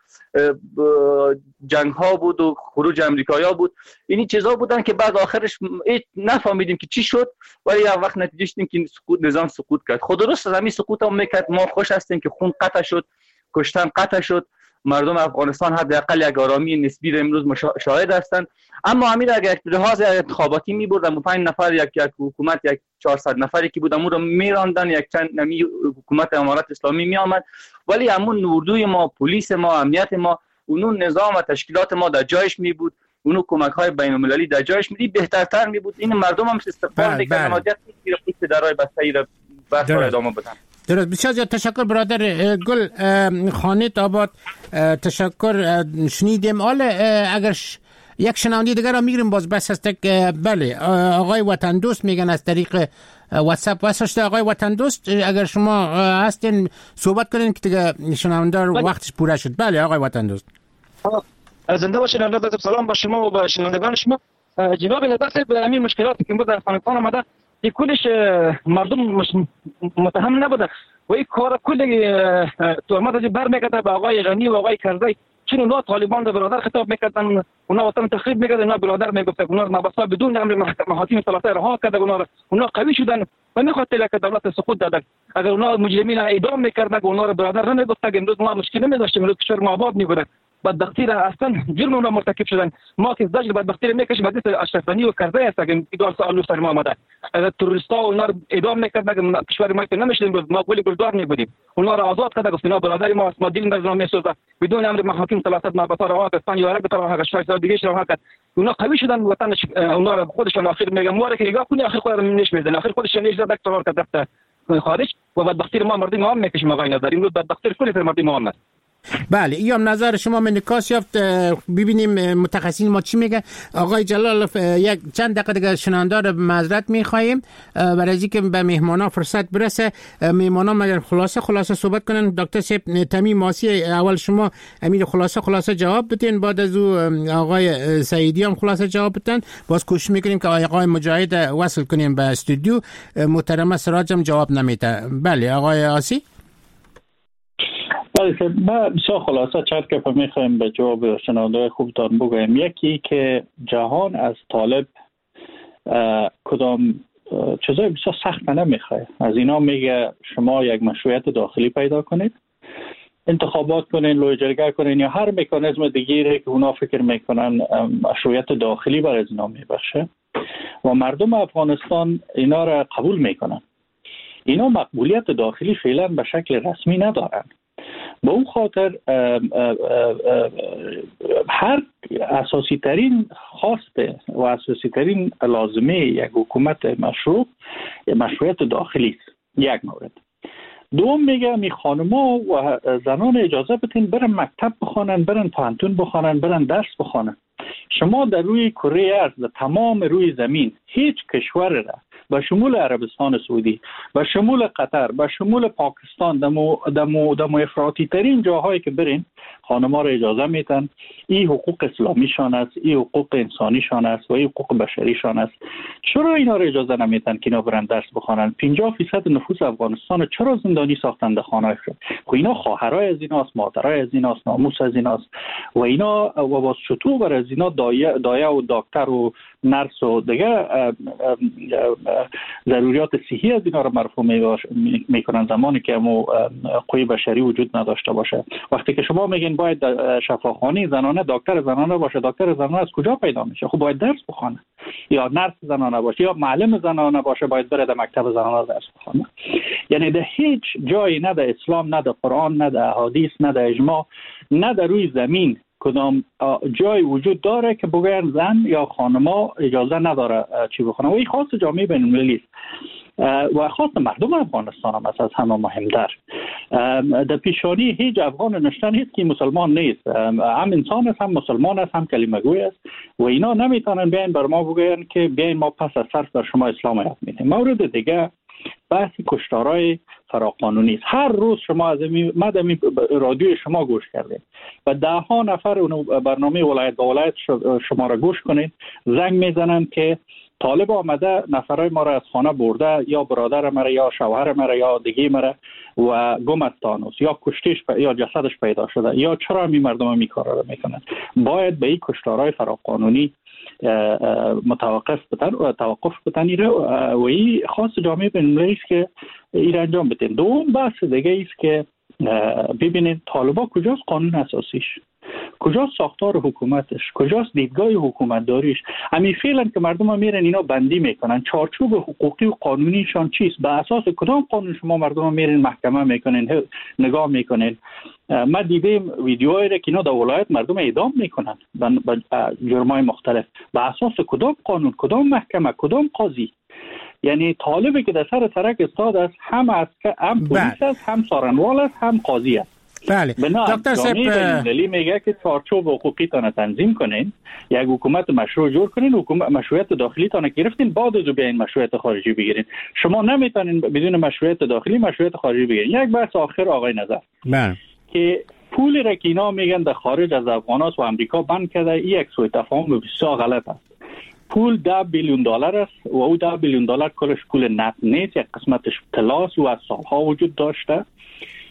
جنگ ها بود و خروج امریکایی ها بود. اینی چیزا بودن که بعد آخرش نفهمیدیم که چی شد ولی یک وقت نتیجه شدیم که سقوط نظام سقوط کرد. خود درست از همین سقوط هم میکرد. ما خوش هستیم که خون قطع شد، کشتن قطع شد، مردم افغانستان حداقل یک آرامی نسبی را امروز شاهد هستند. اما امیر اگر یک لحاظ انتخاباتی می‌بردن پنج نفر یک یک حکومت یک چهارصد نفری که بود امور رو میراندن، یک چند نمی حکومت امارات اسلامی می آمد، ولی همون اردوی ما، پلیس ما، امنیت ما، اون نظام و تشکیلات ما در جایش می بود، اون کمک‌های بین‌المللی در جایش می بود، بهترتر می بود. این مردم هم استقبال می‌کردن، حاجت نیست که درای بسته‌ای را بحث ادامه بدن. درست. بسیار زیاد تشکر برادر گل. خانه آباد تشکر. شنیدیم. حالا اگر ش... یک شنونده دیگر را میگیریم باز بس است که بله آقای وطن دوست میگن از طریق واتساپ واسه آقای وطن دوست اگر شما هستین صحبت کنین که دیگه شنونده وقتش پوره شد. بله آقای وطن دوست زنده باشین. الله سلام با شما و با شنوندگان شما. جناب نظر به همین مشکلاتی که بود در افغانستان آمده این کلش مردم متهم نبوده و این کار کلی تهمت از برمیگرده به آقای غنی و آقای کرزی. چون اونا طالبان رو برادر خطاب میکردن، اونا وطن تخریب میکردن، اونا برادر میگفتن، اونا مبادا بدون امر محاکم ثلاثه رها کردن، اونا اونا قوی شدن و نخاطر که دولت سقوط دادن اگر اونا مجرمین اعدام میکردن و اونا رو برادر نمیگفتن امروز ما مشکل نمیداشتیم، امروز کشور ما آباد میبودن. بدبختی را اصلا جرم اونا مرتکب شدن. ما که زجر بدبختی رو میکشیم بعد اشرف غنی و کرده است که دو سال سر ما آمده. اگر تروریستا اونا رو اعدام میکردن کشور ما که نمیشدیم، ما گلی گلدار میبودیم. اونا را آزاد کرده گفتن برادر ما ما دین در نام میسوزه بدون امر محاکم ثلاثت ما بطار راه کردن یا رگ طرح هاش شاید دیگه راه کرد. اونا قوی شدن وطن اونا را خودشون آخر میگن ما که نگاه کنی آخر خود رو نش میدن آخر خودش نش زد دکتر کرده خارج و بدبختی ما مردم ما میکشیم آقای نظری امروز بدبختی کلی مردم ما است. بله ایام نظر شما من نکاس یافت. ببینیم متخصصین ما چی میگه. آقای جلال یک چند دقیقه دیگه شنوندار معذرت میخواهیم برای اینکه به مهمانا فرصت برسه. مهمانا مگر خلاصه خلاصه صحبت کنن. دکتر صاحب تمیم ماسی اول شما امیر خلاصه خلاصه جواب بدین، بعد از او آقای سعیدی هم خلاصه جواب بدن. باز کوشش میکنیم که آقای مجاهد وصل کنیم به استودیو. محترم سراج هم جواب نمیده. بله آقای آسی. بله ما بسیار خلاصه چند که میخوایم به جواب شنونده خوبتان بگویم. یکی که جهان از طالب کدام چیزای بسیار سخت نمیخواه. از اینا میگه شما یک مشروعیت داخلی پیدا کنید، انتخابات کنین، لوی جرگه کنین یا هر مکانیزم دیگری که اونا فکر میکنن مشروعیت داخلی برای از اینا میبخشه و مردم افغانستان اینا را قبول میکنن. اینا مقبولیت داخلی فعلا به شکل رسمی ندارن. به اون خاطر هر اساسی ترین خواسته و اساسی ترین لازمه یک حکومت مشروع مشروعیت داخلی است. یک مورد. دوم میگه می خانما و زنان اجازه بدین برن مکتب بخوانن، برن پانتون بخوانن، برن درس بخوانن. شما در روی کره ارض تمام روی زمین هیچ کشور را به شمول عربستان سعودی، به شمول قطر، به شمول پاکستان دمو دمو دمو افراطی ترین جاهایی که برین خانما را اجازه میتن. این حقوق اسلامیشان است، این حقوق انسانیشان است و این حقوق بشریشان است. چرا اینا را اجازه نمیتن که اینا برن درس بخوانن؟ پنجاه درصد نفوس افغانستان چرا زندانی ساختن در خانه شد؟ خب اینا خواهرای از ایناست، مادرای از ایناست، ناموس از ایناست و اینا و باز چطور بر از اینا دایه دایه و دکتر و نرس و دیگه ضروریات صحی از اینا رو مرفوع میکنن زمانی که مو قوی بشری وجود نداشته باشه. وقتی که شما میگین باید شفاخانه زنانه دکتر زنانه باشه، دکتر زنانه از کجا پیدا میشه؟ خب باید درس بخونه. یا نرس زنانه باشه یا معلم زنانه باشه باید بره در مکتب زنانه درس بخونه. یعنی در هیچ جایی نه در اسلام، نه در قرآن، نه در احادیث، نه در اجماع، نه در روی زمین کدام جای وجود داره که بگن زن یا خانما اجازه نداره چی بخونه. و این خاص جامعه بین المللی است و خاص مردم افغانستان هم از همه مهمتر. در پیشانی هیچ افغان نشته نیست که مسلمان نیست. هم انسان است، هم مسلمان است، هم کلمه گوی است و اینا نمیتونن بیاین بر ما بگن که بیاین ما پس از صرف در شما اسلام یاد میدیم. مورد دیگه بحث کشتارهای فراقانونی است. هر روز شما از مدام رادیو شما گوش کردید و ده ها نفر برنامه ولایت با ولایت شما را گوش کنید زنگ میزنن که طالب آمده نفرای ما را از خانه برده، یا برادر مرا یا شوهر مرا یا دیگه مرا و گم از تانوس یا کشتیش پ... یا جسدش پیدا شده، یا چرا می مردم می کارا را میکنن. باید به این کشتارهای فراقانونی متوقف بتن و توقف بتن و این خاص جامعه بین‌المللی است که این انجام بدین. دوم بحث دیگه است که ببینید طالبا کجاست قانون اساسیش، کجاست ساختار حکومتش، کجاست دیدگاه حکومت داریش. همین فعلا که مردم ها میرن اینا بندی میکنن چارچوب حقوقی و قانونیشان چیست، به اساس کدام قانون شما مردم ها میرن محکمه میکنین نگاه میکنین. ما دیدیم ویدیوهایی را که اینا در ولایت مردم اعدام میکنن به جرمای مختلف، به اساس کدام قانون، کدام محکمه، کدام قاضی. یعنی طالبی که در سر سرک استاد است هم از هم پلیس است، هم سارنوال است، هم قاضی است. بله دکتر صاحب بین‌المللی میگه که چارچوب حقوقی تان تنظیم کنین، یک حکومت مشروع جور کنین، حکومت مشروعیت داخلی تان گرفتین، بعد از بیاین مشروعیت خارجی بگیرین. شما نمیتونین بدون مشروعیت داخلی مشروعیت خارجی بگیرین. یک بحث آخر آقای نظر بله که پولی را که اینا میگن در خارج از افغانستان و امریکا بند کرده، این یک سوء تفاهم بسیار غلط است. پول ده بیلیون دلار است و او ده بیلیون دلار کلش پول نقد نیست، یک قسمتش طلاست و از سالها وجود داشته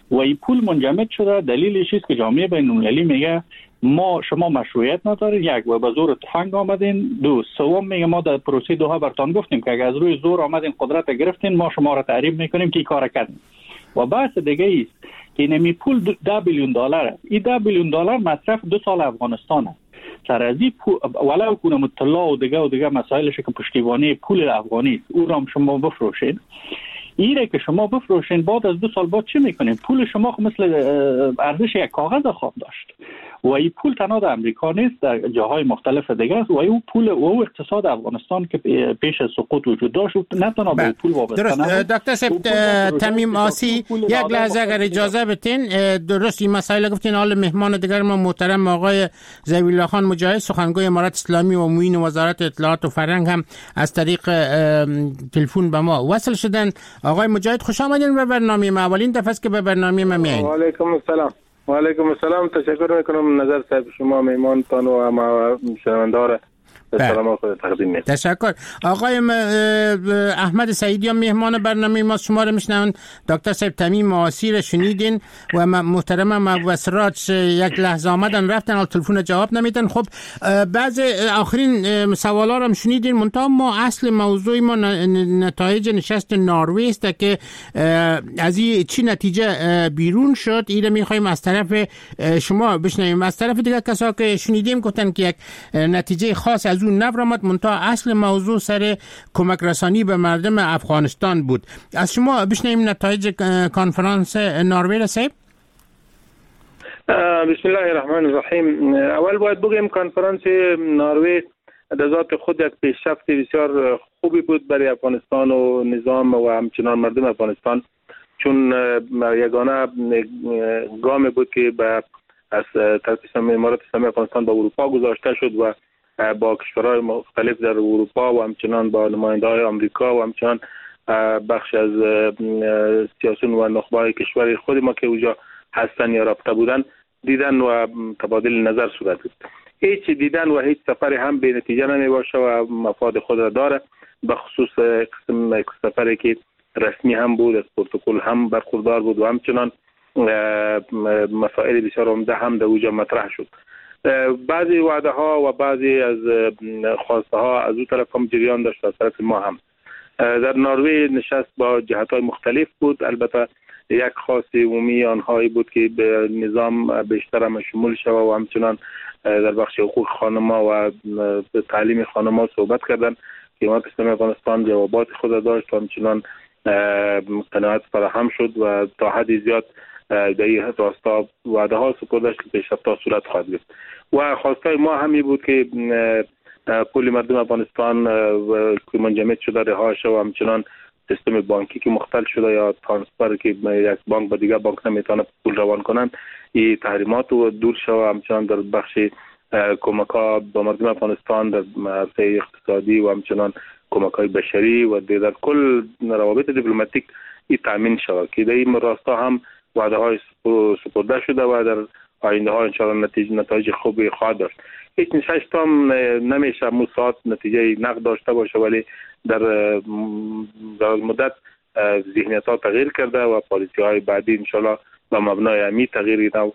و این پول منجمد شده. دلیلش است که جامعه بین‌المللی میگه ما شما مشروعیت ندارید، یک و به زور تفنگ آمدین، دو سوم میگه ما در پروسه دوها برتان گفتیم که اگر از روی زور آمدین قدرت گرفتین ما شما را تعریف میکنیم که این کار کردین. و بحث دیگه است که نمی پول ده بیلیون دلار، این ده بیلیون دلار مصرف دو سال افغانستان است. سر از این پول ولو کنه مطلع و دیگه و دیگه مسائلش که پشتیبانی پول افغانی است، او را هم شما بفروشین. ایره که شما بفروشین بعد از دو سال بعد چی میکنین؟ پول شما مثل ارزش یک کاغذ خواهد داشت. و این پول تنها در امریکا نیست، در جاهای مختلف دیگه است. و این پول و اقتصاد افغانستان که پیش از سقوط وجود داشت نه تنها به پول وابسته درست. دکتر صاحب تمیم آسی یک لحظه اگر اجازه بدین، درست این مسائل گفتین. حال مهمان دیگر ما محترم آقای ضیاء الله خان مجاهد، سخنگوی امارت اسلامی و معین وزارت اطلاعات و فرهنگ، هم از طریق تلفن به ما وصل شدن. آقای مجاهد خوش آمدین به برنامه ما. اولین دفعه است که به برنامه ما میایین. و علیکم السلام. و علیکم السلام. تشکر میکنم نظر صاحب شما میمانتان و ما شنوندار سلام خود تقدیم میکنم. تشکر. آقای احمد سعیدی هم مهمان برنامه ما، شما رو میشنون. دکتر صاحب تمیم آسی رو شنیدین و محترم مبصرات یک لحظه آمدن رفتن و تلفن جواب نمیدن. خب بعض آخرین سوالا رو هم شنیدین، منتها ما اصل موضوع ما نتایج نشست نروژ است که از این چی نتیجه بیرون شد. اینو میخوایم از طرف شما بشنویم. از طرف دیگه کسا که شنیدیم گفتن که یک نتیجه خاص از اون نبرآمد، منتها اصل موضوع سر کمک رسانی به مردم افغانستان بود. از شما بشنویم نتایج کنفرانس نروژ صاحب. بسم الله الرحمن الرحیم. اول باید بگیم کنفرانس نروژ در ذات خود یک پیشرفت بسیار خوبی بود برای افغانستان و نظام و همچنان مردم افغانستان، چون یگانه گام بود که به از طرف امارات اسلامی افغانستان به اروپا گذاشته شد و با کشورهای مختلف در اروپا و همچنان با نماینده‌های آمریکا و همچنان بخش از سیاسیون و نخبه‌های کشور خود ما که اونجا هستن یا رابطه بودن دیدن و تبادل نظر صورت گرفت. هیچ دیدن و هیچ سفر هم به نتیجه نمی باشه و مفاد خود را داره، به خصوص قسم سفری که رسمی هم بود، از پروتکل هم برخوردار بود و همچنان مسائل بسیار عمده هم در اونجا مطرح شد. بعضی وعده ها و بعضی از خواسته ها از اون طرف هم جریان داشت، از طرف ما هم. در نروژ نشست با جهت های مختلف بود. البته یک خواست عمومی آنهایی بود که به نظام بیشتر هم شمول شود و همچنان در بخش حقوق خانم‌ها و تعلیم خانم‌ها صحبت کردن که امارت اسلامی افغانستان جوابات خود داشت و همچنان قناعت فراهم شد و تا حدی زیاد در این راستا وعده ها سپرده شد که پیشرفت‌ها صورت خواهد گرفت. و خواستای ما همی بود که کل مردم افغانستان که منجمد شده رها شد و همچنان سیستم بانکی که مختل شده یا ترانسفر که یک بانک به دیگر بانک نمیتونه پول روان کنند، این تحریمات و دور شد و همچنان در بخش کمک ها به مردم افغانستان در عرصه اقتصادی و همچنان کمک های بشری و در کل روابط دیپلماتیک این تامین شود که در این راستا هم وعده های سپرده شده و در آینده ها انشاءالله نتیجه نتایج خوبی خواهد داشت. هیچ نشست هم نمیشه موساد نتیجه نقد داشته باشه، ولی در در مدت ذهنیت ها تغییر کرده و پالیسی های بعدی انشاءالله به مبنای امی تغییر نو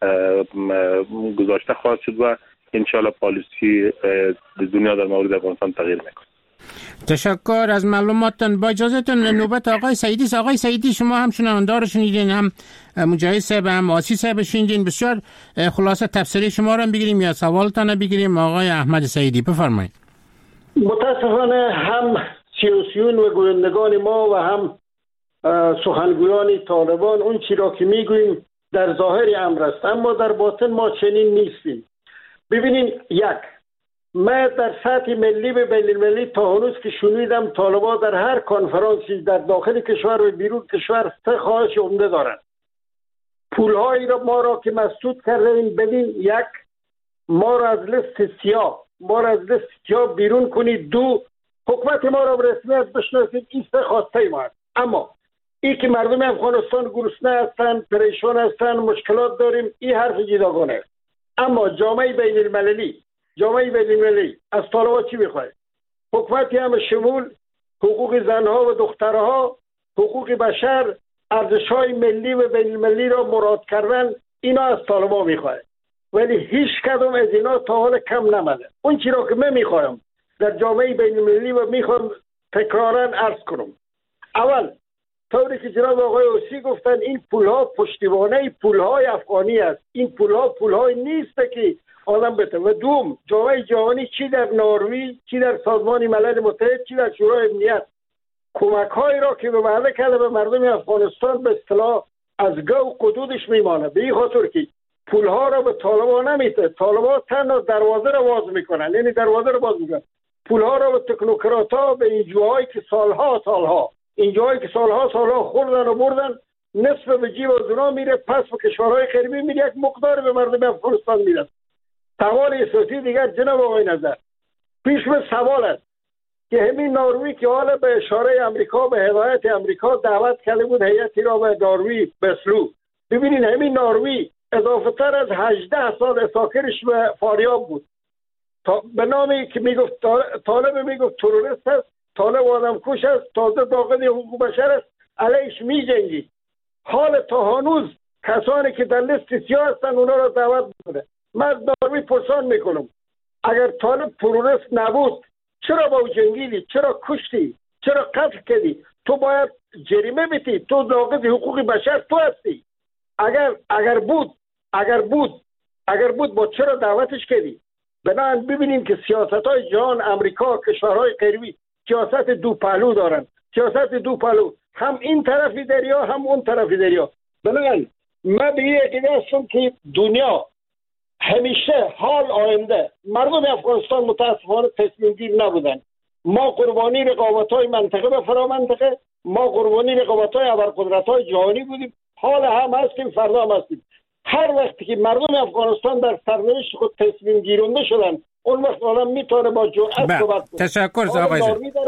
گذاشته خواهد شد و انشاءالله پالیسی دنیا در مورد افغانستان تغییر میکنه. تشکر از معلوماتتان. با اجازهتون نوبت آقای سعیدی است. آقای سعیدی شما هم شنوندار شنیدین، هم مجاهد صاحب هم آسی صاحب شنیدین. بسیار خلاصه تفسیری شما رو بگیریم یا سوالتان بگیریم. آقای احمد سعیدی بفرمایید. متاسفانه هم سیاسیون و گویندگان ما و هم سخنگویان طالبان اون چی را که میگوییم در ظاهر امر است، اما در باطن ما چنین نیستیم. ببینین، یک من در سطح ملی به بین المللی تا هنوز که شنیدم طالبان در هر کنفرانسی در داخل کشور و بیرون کشور سه خواهش عمده دارند. پولهایی را ما را که مسدود کردیم بدین، یک ما را از لیست سیاه ما را از لیست سیاه بیرون کنید، دو حکومت ما را به رسمیت بشناسید. این سه خواسته ما است. اما این که مردم افغانستان گرسنه هستند، پریشان هستند، مشکلات داریم، این حرف جداگانه است. اما جامعه بین المللی جامعه بین المللی از طالبان چی میخواد؟ حکومتی هم شمول حقوق زنها و دخترها، حقوق بشر، ارزش‌های ملی و بین المللی را مراد کردن اینا از طالبان میخواد، ولی هیچ کدوم از اینا تا حال کم نمده. اون چیزی را که من میخوایم در جامعه بین المللی و میخوام تکرارا عرض کنم، اول طوری که جناب آقای اوسی گفتن این پولها پشتیبانه پولهای افغانی است، این پولها پولهای نیست که آدم بده. و دوم، جامعه جهانی چی در نروژ، چی در سازمان ملل متحد، چی در شورای امنیت کمک‌هایی را که به وعده کرده به مردم افغانستان به اصطلاح از گو قدودش میمانه، به این خاطر که پولها را به طالبان نمیده. طالبان تنها دروازه را باز میکنن، یعنی دروازه را باز میکنن، پولها را به تکنوکرات‌ها، به اینجاهایی که سالها سالها اینجاهایی که سالها سالها خوردن و بردن، نصف به جیب از اونا میره، پس به کشورهای غربی میره، یک مقدار به مردم افغانستان میده. سوال اساسی دیگر جناب آقای نظر پیش به سوال است که همین نروژ که حالا به اشاره امریکا به هدایت امریکا دعوت کرده بود هیئتی را به نروژ بسلو، ببینید همین نروژ اضافه تر از هجده سال ساکرش به فاریاب بود، تا به نامی که میگفت طالب میگفت تروریست است، طالب آدم کش است، تازه داغن حقوق بشر است، علیش میجنگید. حال تا هنوز کسانی که در لیست سیاه هستن اونا را دعوت میکنه. من از نروژ پرسان میکنم اگر طالب تروریست نبود چرا با او جنگیدی؟ چرا کشتی؟ چرا قتل کردی؟ تو باید جریمه بدی، تو ناقض حقوق بشر تو هستی. اگر اگر بود اگر بود اگر بود با چرا دعوتش کردی؟ بنابراین ببینیم که سیاست‌های جهان، امریکا، کشورهای غربی سیاست دو پهلو دارن، سیاست دو پهلو، هم این طرفی دریا هم اون طرفی دریا. بنابراین من به این عقیده هستم که دنیا همیشه حال آینده مردم افغانستان متاسفانه تصمیم گیر نبودن. ما قربانی رقابت‌های منطقه به فرامنطقه، ما قربانی رقابت‌های ابرقدرت‌های جهانی بودیم، حال هم هستیم، فردا هم هستیم. هر وقتی که مردم افغانستان در سرنوشت خود تصمیم گیرنده شدن، اون وقت آدم میتونه با جرأت صحبت کنه. تشکر آقای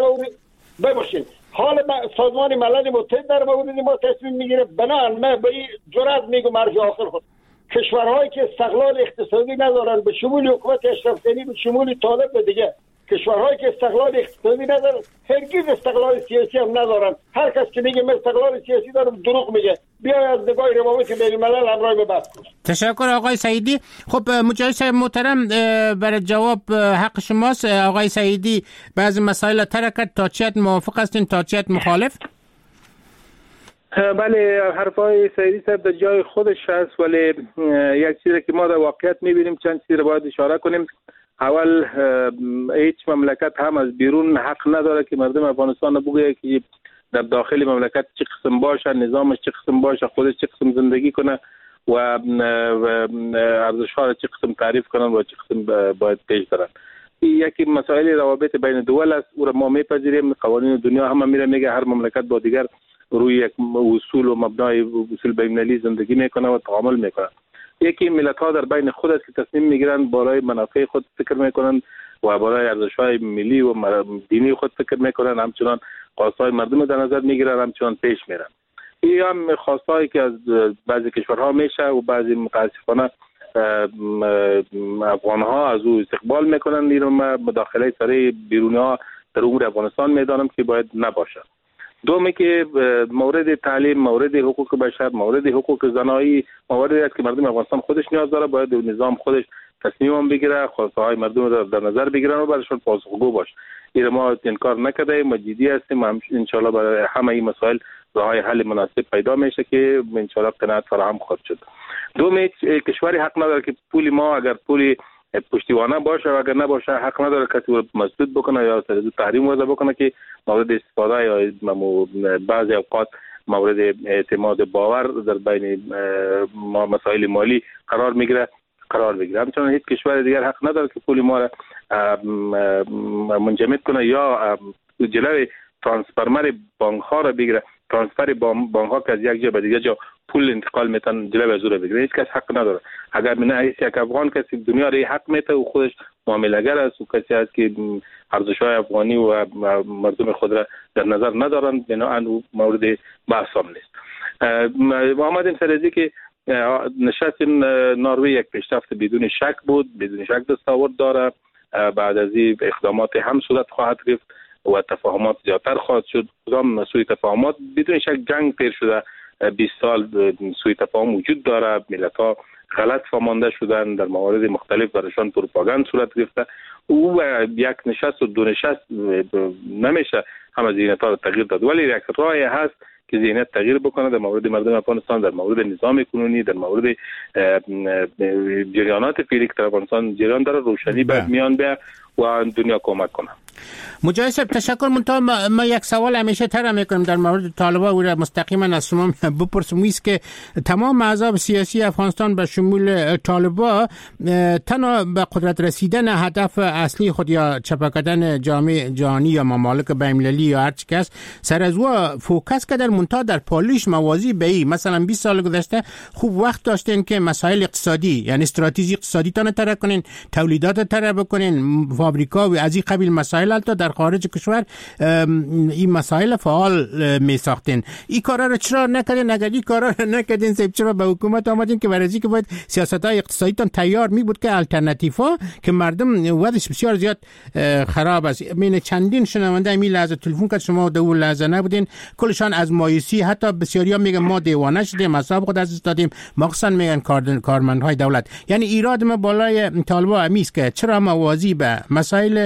ببخشید. حال سازمان ملل متحد در مورد ما تصمیم میگیره، بنابراین من به این جرأت میگم مرج آخر خود کشورهایی که استقلال اقتصادی ندارن به شمول حکومت اشرف غنی، به شمول طالب و دیگه کشورهایی که استقلال اقتصادی ندارن هرگز استقلال سیاسی هم ندارن. هر کس که میگه من استقلال سیاسی دارم دروغ میگه. بیا از نگاه روابط بین الملل همراه به بحث کنیم. تشکر آقای سعیدی. خب مجاهد صاحب محترم برای جواب حق شماست. آقای سعیدی بعضی مسائل ترکت، تا چیت موافق هستین تا چیت مخالف؟ بله، حرفای سعیدی صاحب در جای خودش هست، ولی یک چیزی که ما در واقعیت میبینیم چند چیزی رو باید اشاره کنیم. اول هیچ مملکت هم از بیرون حق نداره که مردم افغانستان بگه که در داخل مملکت چه قسم باشه، نظامش چه قسم باشه، خودش چه قسم زندگی کنه و ارزش‌ها رو چه قسم تعریف کنن و چه قسم باید پیش برن. یکی مسائل روابط بین دول است، او را ما میپذیریم. قوانین دنیا هم میره میگه هر مملکت با دیگر روی یک اصول و مبنای اصول بین‌المللی زندگی میکنه و تعامل میکنه. یکی ملت ها در بین خود است که تصمیم میگیرن بالای منافع خود فکر میکنن و بالای ارزش‌های ملی و دینی خود فکر میکنن، همچنان خواستهای مردم در نظر میگیرن، همچنان پیش میرن. این هم خواستهایی که از بعضی کشورها میشه و بعضی متاسفانه افغان‌ها از او استقبال میکنن. این رو مداخله سریع بیرونی ها در امور افغانستان میدانم که باید نباشه. دومی که مورد تعلیم، مورد حقوق بشر، مورد حقوق زنایی، موردی است که مردم افغانستان خودش نیاز داره، باید نظام خودش تصمیم بگیره، خواسته های مردم رو در نظر بگیرن و برایشون پاسخگو باشه. این ما انکار نکرده، ما جدی هستیم، ان شاءالله برای همه این مسائل راههای حل مناسب پیدا میشه که ان شاءالله قناعت فراهم خواهد شد. دومی کشوری حق نداره که پول ما اگر پول پشتیبانه باشه و اگر نباشه حق نداره کسی رو مسدود بکنه یا سر تحریم وضع بکنه که مورد استفاده یا بعضی اوقات مورد اعتماد باور در بین مسائل مالی قرار میگیره قرار بگیره. همچنان هیچ کشور دیگر حق نداره که پول ما را منجمد کنه یا جلوی ترانسفرمر بانک ها را بگیره. ترانسفر بانک ها که از یک جا به دیگر جا پول انتقال میتن جلوی از او را بگیره. هیچ کس حق نداره. اگر من هیچ یک افغان کسی دنیا را حق میته و خودش معامله‌گر است و کسی است که ارزش‌های افغانی و مردم خود را در نظر ندارن، بنابراین او مورد بحث هم نیست. ما آمدیم سر از که نشست نروژ یک پیشرفت بدون شک بود، بدون شک دستاورد داره. بعد از این اقدامات هم صورت خواهد گرفت و تفاهمات زیادتر خواهد شد. کدام مسئول تفاهمات بدون شک جنگ پیر شده بیست سال سوء تفاهم وجود داره. ملت ها غلط فهمانده شدن، در موارد مختلف برایشان پروپاگاند صورت گرفته. او یک نشست و دو نشست نمیشه همه ذهنیت ها رو تغییر داد، ولی یک راهی هست که ذهنیت تغییر بکنه در مورد مردم افغانستان، در مورد نظام قانونی، در مورد جریانات فعلی که در افغانستان جریان داره، روشنی باید میان به و دنیا کمک کنه. مجاهد صاحب تشکر. منتها ما, ما یک سوال همیشه طرح میکنیم در مورد طالبان و مستقیما از شما بپرسم، است که تمام احزاب سیاسی افغانستان به شمول طالبان تنها به قدرت رسیدن هدف اصلی خود یا چپا کردن جامعه جهانی یا ممالک بین‌المللی یا هر چی که است سر از او فوکس کردن، منتها در پالیش موازی به این مثلا بیست سال گذشته خوب وقت داشتین که مسائل اقتصادی یعنی استراتژی اقتصادی تان طرح کنین، تولیدات طرح بکنین، فابریکا و از این قبیل مسائل تا در خارج کشور این مسائل فعال می ساختین. این کارا رو چرا نکردین؟ اگر این کارا رو نکردین سب چرا به حکومت آمدین که برای که باید سیاست‌های اقتصادی تان تیار می بود که الटरनेटिव्ها که مردم وضعش بسیار زیاد خراب است. من چندین شنونده می لحظه تلفن کرد شما در اون لحظه نبودین، کلشان از مایوسی، حتی بسیاریا میگن ما دیوانه شدیم، حساب خود از دادیم، مخصوصا میگن کارمندهای دولت. یعنی ایراد ما بالای طالبان امیست که چرا موازی به مسائل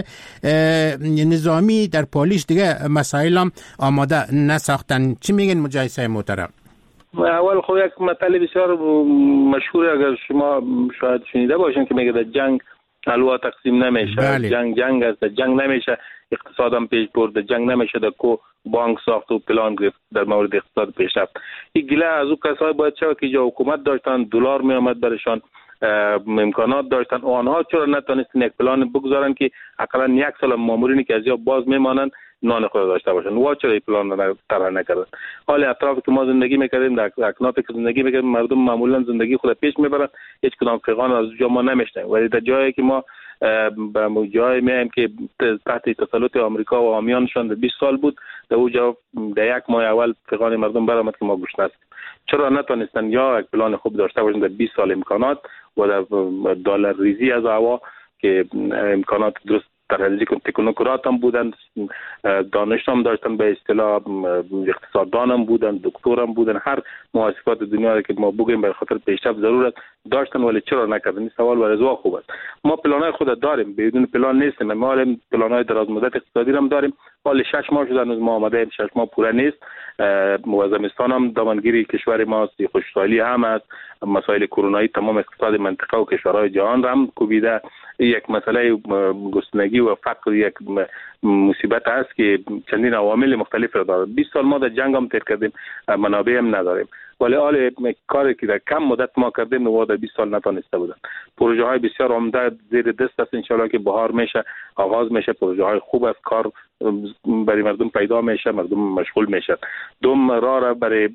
نظامی در پالیش دیگه مسائل هم آماده نساختن. چی میگن مجاهد صاحب محترم؟ اول خب یک مطلب بسیار مشهور اگر شما شاید شنیده باشین که میگه در جنگ الوا تقسیم نمیشه. بله. جنگ جنگ است، جنگ نمیشه اقتصادم پیش برد، جنگ نمیشه در کو بانک ساخت و پلان گرفت در مورد اقتصاد پیشرفت. این گله از اون کسای باید شد که جا حکومت داشتن، دلار می آمد برشان، امکانات داشتن، آنها چرا نتونستن یک پلان بگذارن که حداقل یک سال مامورینی که از یا باز میمانن نان خود داشته باشن؟ و چرا این پلان را طرح نکردن؟ حال اطرافی که ما زندگی میکردیم، در اکنافی که زندگی میکردیم، مردم معمولا زندگی خود پیش میبرن، هیچ کدام فقان از اونجا ما نمیشنیم. ولی در جایی که ما به جایی میایم که تحت تسلط آمریکا و حامیانشان بیست سال بود، در اونجا در یک ماه اول فقان مردم برآمد که ما گوش ندیم. چرا نتونستن یا یک پلان خوب داشته باشن در بیست سال امکانات و در دلار ریزی از هوا که امکانات درست ترازی کن تکنوکرات هم بودن، دانش هم داشتن، به اصطلاح اقتصاددان هم بودن، دکتر هم بودن، هر محاسبات دنیا که ما بگیم برای خاطر پیشرفت ضرورت داشتن، ولی چرا نکردن؟ این سوال برای زوا خوب است. ما پلانای خود داریم، بدون پلان نیستیم. ما هم پلانای دراز مدت اقتصادی هم داریم. حالا شش ماه شده هنوز ما آماده ایم، شش ماه پوره نیست. موازمستان هم دامنگیری کشور ما خوشحالی هم است، مسائل کرونایی تمام اقتصاد منطقه و کشورهای جهان را هم کوبیده. یک مسئله گسترگی و فقر یک مصیبت است که چندین عوامل مختلف را دارد. بیست سال ما در جنگ هم تیر کردیم، منابع هم نداریم، ولی حال کاری که در کم مدت ما کردیم و در بیست سال نتونسته بودن. پروژه های بسیار عمده زیر دست است، انشالله که بهار میشه آغاز میشه، پروژه های خوب است، کار برای مردم پیدا میشه، مردم مشغول میشن. دوم راه را برای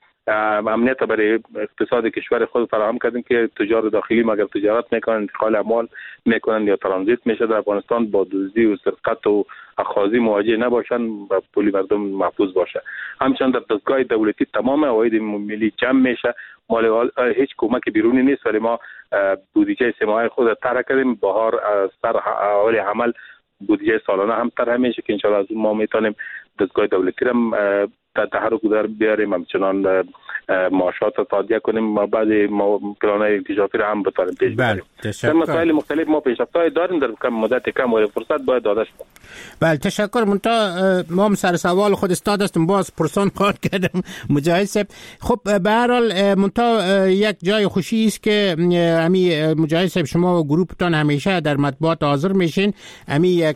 امنیت برای اقتصاد کشور خود فراهم کردیم که تجار داخلی مگر تجارت میکنن، انتقال اموال میکنن یا ترانزیت میشه در افغانستان، با دزدی و سرقت و اخاذی مواجه نباشن و پول مردم محفوظ باشه. همچنین در دستگاه دولتی تمام عواید ملی جمع میشه. مال هیچ کمک بیرونی نیست، ولی ما بودجه سه ماهه خود طرح کردیم. بهار سر اول عمل بودجه سالانه هم طرح میشه که انشالله از اون ما میتونیم دستگاه دولتی هم تحرک در بیاریم، همچنان معاشات را تادیه کنیم، ما بعضی پلان‌های انکشافی را هم بتاریم پیش بریم. در مسائل مختلف ما پیشرفت‌های داریم، در کم مدت کم و فرصت باید داده شد. بله تشکر. منتها ما هم سر سوال خود استاد هستم، باز پرسان خواهد کردم مجاهد صاحب. خب به هر حال منتها یک جای خوشی است که امی مجاهد صاحب شما و گروهتان همیشه در مطبوعات حاضر میشین. امی یک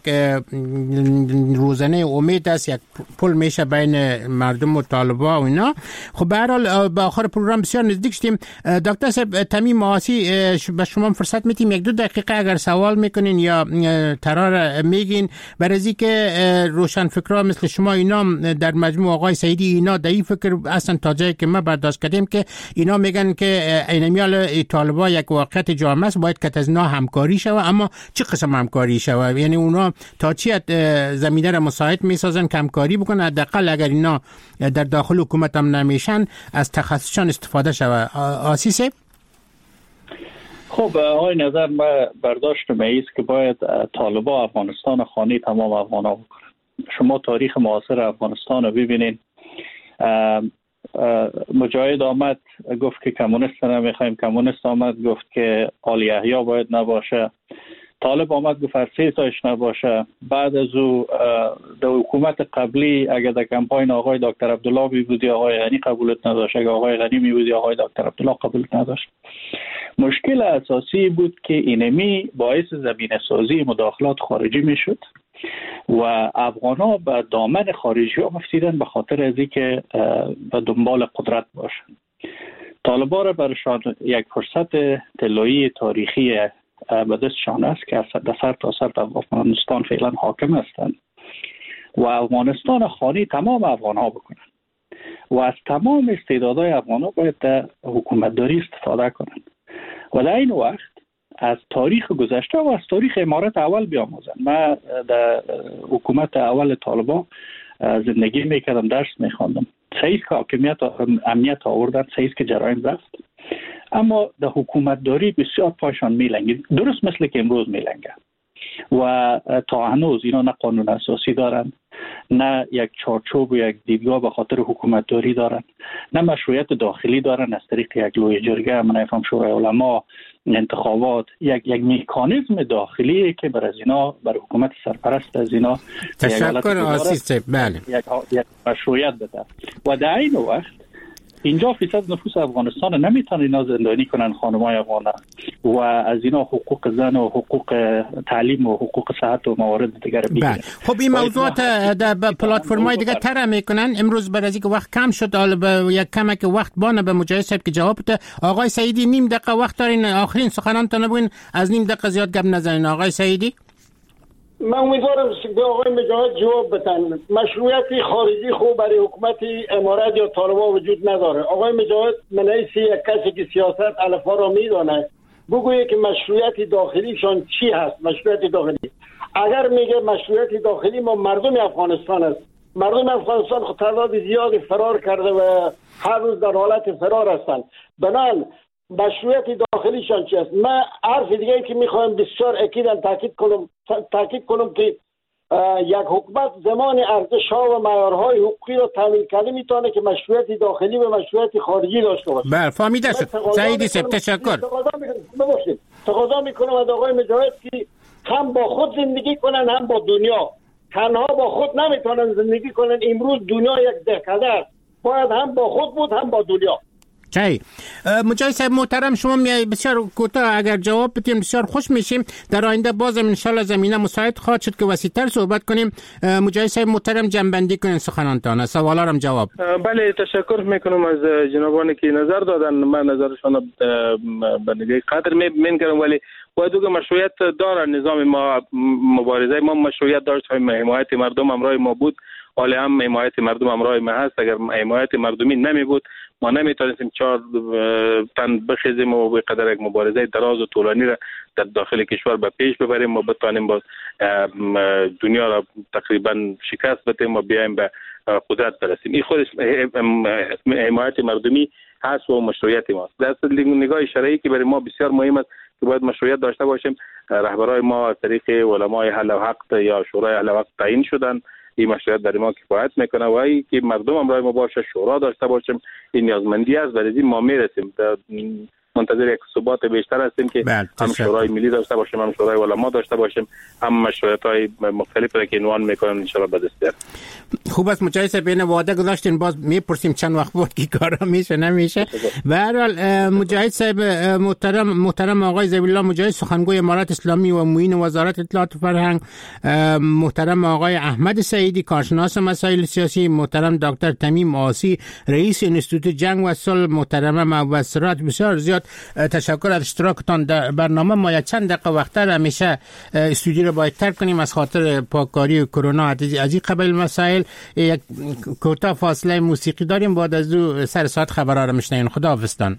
روزانه امید است، یک پل میشه بین مردم و طالبا و اینا. خب به هر حال به آخر پروگرام بسیار نزدیک شدیم. دکتر صاحب تمیم معاصی به شما فرصت میتیم یک دو دقیقه اگر سوال میکنین یا ترار میگین برای که روشن فکرها مثل شما اینا در مجموع آقای سعیدی اینا در این فکر اصلا تا جایی که ما برداشت کردیم که اینا میگن که اینمیال طالبا یک واقعیت جامعه است، باید که از اینا همکاری شود. اما چه قسم همکاری شود؟ یعنی اونا تا چی زمینه را مساعد میسازن که همکاری بکنن؟ حداقل اگر اینا در داخل حکومت هم نمیشن از تخصصشان استفاده شود. آسیسه خب آقای نظر ما برداشت میست که باید طالبان افغانستان خانه تمام افغان ها بکنن. شما تاریخ معاصر افغانستان رو ببینین، مجاهد آمد گفت که کمونیست نمیخوایم، کمونیست آمد گفت که آل یحیی باید نباشه، طالب آمد گفت هر سه تاش نباشه. بعد از او در حکومت قبلی اگر در کمپاین آقای دکتر عبدالله می بودی آقای غنی قبولت نداشت، اگر آقای غنی می بودی آقای دکتر عبدالله قبولت نداشت. مشکل اساسی بود که اینمی باعث زمینه سازی مداخلات خارجی می شد و افغان‌ها به دامن خارجی ها مفتیدن به خاطر از اینکه به دنبال قدرت باشند. طالبان را برشان یک فرصت طلایی تاریخی به دستشان است که در سر تا سر در افغانستان فعلا حاکم هستند و افغانستان خانی تمام افغان‌ها بکنند و از تمام استعدادهای افغان‌ها باید در حکومتداری استفاده کنند و در این وقت از تاریخ گذشته و از تاریخ امارت اول بیاموزند. من در حکومت اول طالبان زندگی میکردم، درس میخواندم. صحیح که حاکمیت امنیت آوردن، صحیح که جرایم رفت، اما در حکومت داری بسیار پایشان میلنگید، درست مثل که امروز میلنگن و تا هنوز اینا نه قانون اساسی دارن، نه یک چارچوب و یک دیدگاه به خاطر حکومت داری دارن، نه مشروعیت داخلی دارن از طریق یک لوی جرگه، من نفهم شورای علما، انتخابات، یک یک مکانیزم داخلی که بر از اینا، بر حکومت سرپرست از اینا تشکر آسیس بله یک یک مشروعیت بده و در این وقت پنجاه فیصد نفوس افغانستان نمیتونن اینا زندانی کنن خانمای افغان و از اینا حقوق زن و حقوق تعلیم و حقوق صحت و موارد دیگر بگیرن. خب این موضوعات در پلتفرم‌های دیگه طرح میکنن. امروز بعد از اینکه وقت کم شد، حالا به یک کمک وقت بانه به مجاهد صاحب که جواب بده. آقای سعیدی نیم دقیقه وقت دارین، آخرین سخنانتون بگین، از نیم دقیقه زیاد گپ نزنین. آقای سعیدی من امیدوارم به آقای مجاهد جواب بدن. مشروعیت خارجی خوب برای حکومت امارت یا طالبان وجود نداره. آقای مجاهد من حیث یک کسی که سیاست الفا را میدانه بگویه که مشروعیت داخلیشان چی هست. مشروعیت داخلی اگر میگه مشروعیت داخلی ما مردم افغانستان است، مردم افغانستان خود تعداد زیادی فرار کرده و هر روز در حالت فرار هستند. بنان مشروعیت داخلیشان چی است؟ من حرف دیگه ای که میخوایم بسیار اکیداً تاکید کنم تاکید کنم که یک حکومت زمان ارزش‌ها و معیارهای حقوقی را تامین کرده میتونه که مشروعیت داخلی و مشروعیت خارجی داشته باشه. بله فهمیده شد. سعیدی صاحب تشکر. ببخشید تقاضا میکنم از آقای مجاهد که هم با خود زندگی کنن هم با دنیا. تنها با خود نمیتونن زندگی کنن. امروز دنیا یک دهکده است، باید هم با خود بود هم با دنیا. چای مجاهد صاحب محترم، شما بسیار کوتاه اگر جواب بدین بسیار خوش میشیم. در آینده بازم ان شاء الله زمینه مساعد خواهد شد که وسیع‌تر صحبت کنیم. مجاهد صاحب محترم جنبندی کنین سخنانتان، سوالا هم جواب. بله تشکر میکنم از جنابانی که نظر دادن. من نظرشون به نگاه قدر میگیرم، ولی باید که مشروعیت داره نظام ما. مبارزه ما مشروعیت داشت، حمایت مردم همراه ما بود، حالا هم حمایت مردم همراه ما هست. اگر حمایت مردمی نمی بود ما نمیتونستیم چهار تن بخیزیم و به قدر یک مبارزه دراز و طولانی را در داخل کشور به پیش ببریم و بتوانیم باز دنیا را تقریبا شکست بدیم و بیایم به قدرت برسیم. این خودش حمایت مردمی هست و مشروعیت ماست. در نگاه شرعی که برای ما بسیار مهم است که باید مشروعیت داشته باشیم. رهبرای ما از طریق علمای اهل حق یا شورای اهل حق تعیین شدن. این مشروعیت برای ما کفایت میکنه و ای که مردم همراه ما باشه، شورا داشته باشیم، این نیازمندی است. برای این ما میرسیم. منتظر یک ثبات بیشتر هستیم که هم شورای ملی داشته باشیم، هم شورای علما داشته باشیم، هم مشروعیت‌های مختلفی را که عنوان میکنن ان شاء الله به دست بیاریم. خوب است مجاهد صاحب، بین وعده گذاشتین باز میپرسیم چند وقت بود که کارا میشه نمیشه. به هر حال مجاهد صاحب محترم محترم آقای ذبیح الله مجاهد سخنگوی امارت اسلامی و معین وزارت اطلاعات و فرهنگ، محترم آقای احمد سعیدی کارشناس مسائل سیاسی، محترم دکتر تمیم آسی رئیس انستیتوت جنگ و صلح، محترم مبصرات، بسیار زیاد تشکر از اشتراکتان در برنامه. ما یک چند دقیقه وقت‌تر همیشه استودیو رو باید ترک کنیم از خاطر پاککاری کرونا. از این قبل مسائل یک کوتاه فاصله موسیقی داریم، بعد از او سر ساعت خبرها رو میشنوین. خداحافظتان.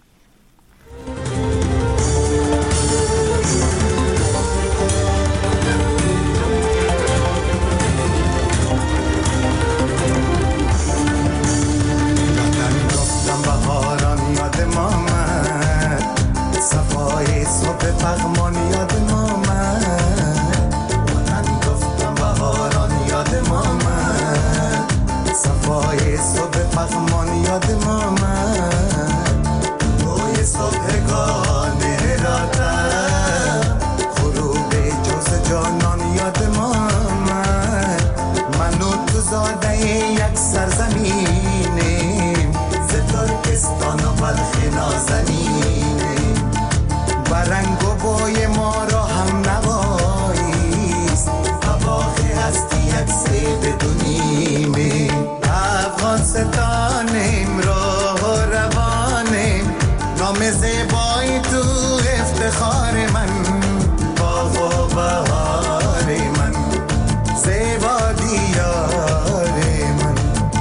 صفای صبح پغمان یاد ما من روی صبحگان راتم غروب جز جانان یاد ما من من و تو زاده یک سرزمینیم ز ترکستان و بلخ نازنینیم برنگ و بوی ما را هم نواییست باغ هستی یک سیب دونیمیم افغانستانیم راه و روانیم نام زیبای تو افتخار من باغ و بهار من زیبا دیار من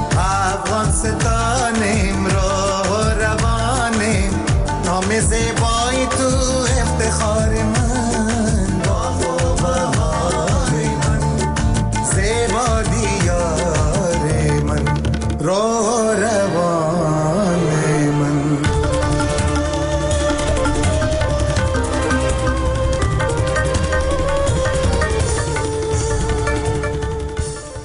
افغانستانیم راه و روانیم نام زیبای تو افتخار من باغ و بهار من زیبا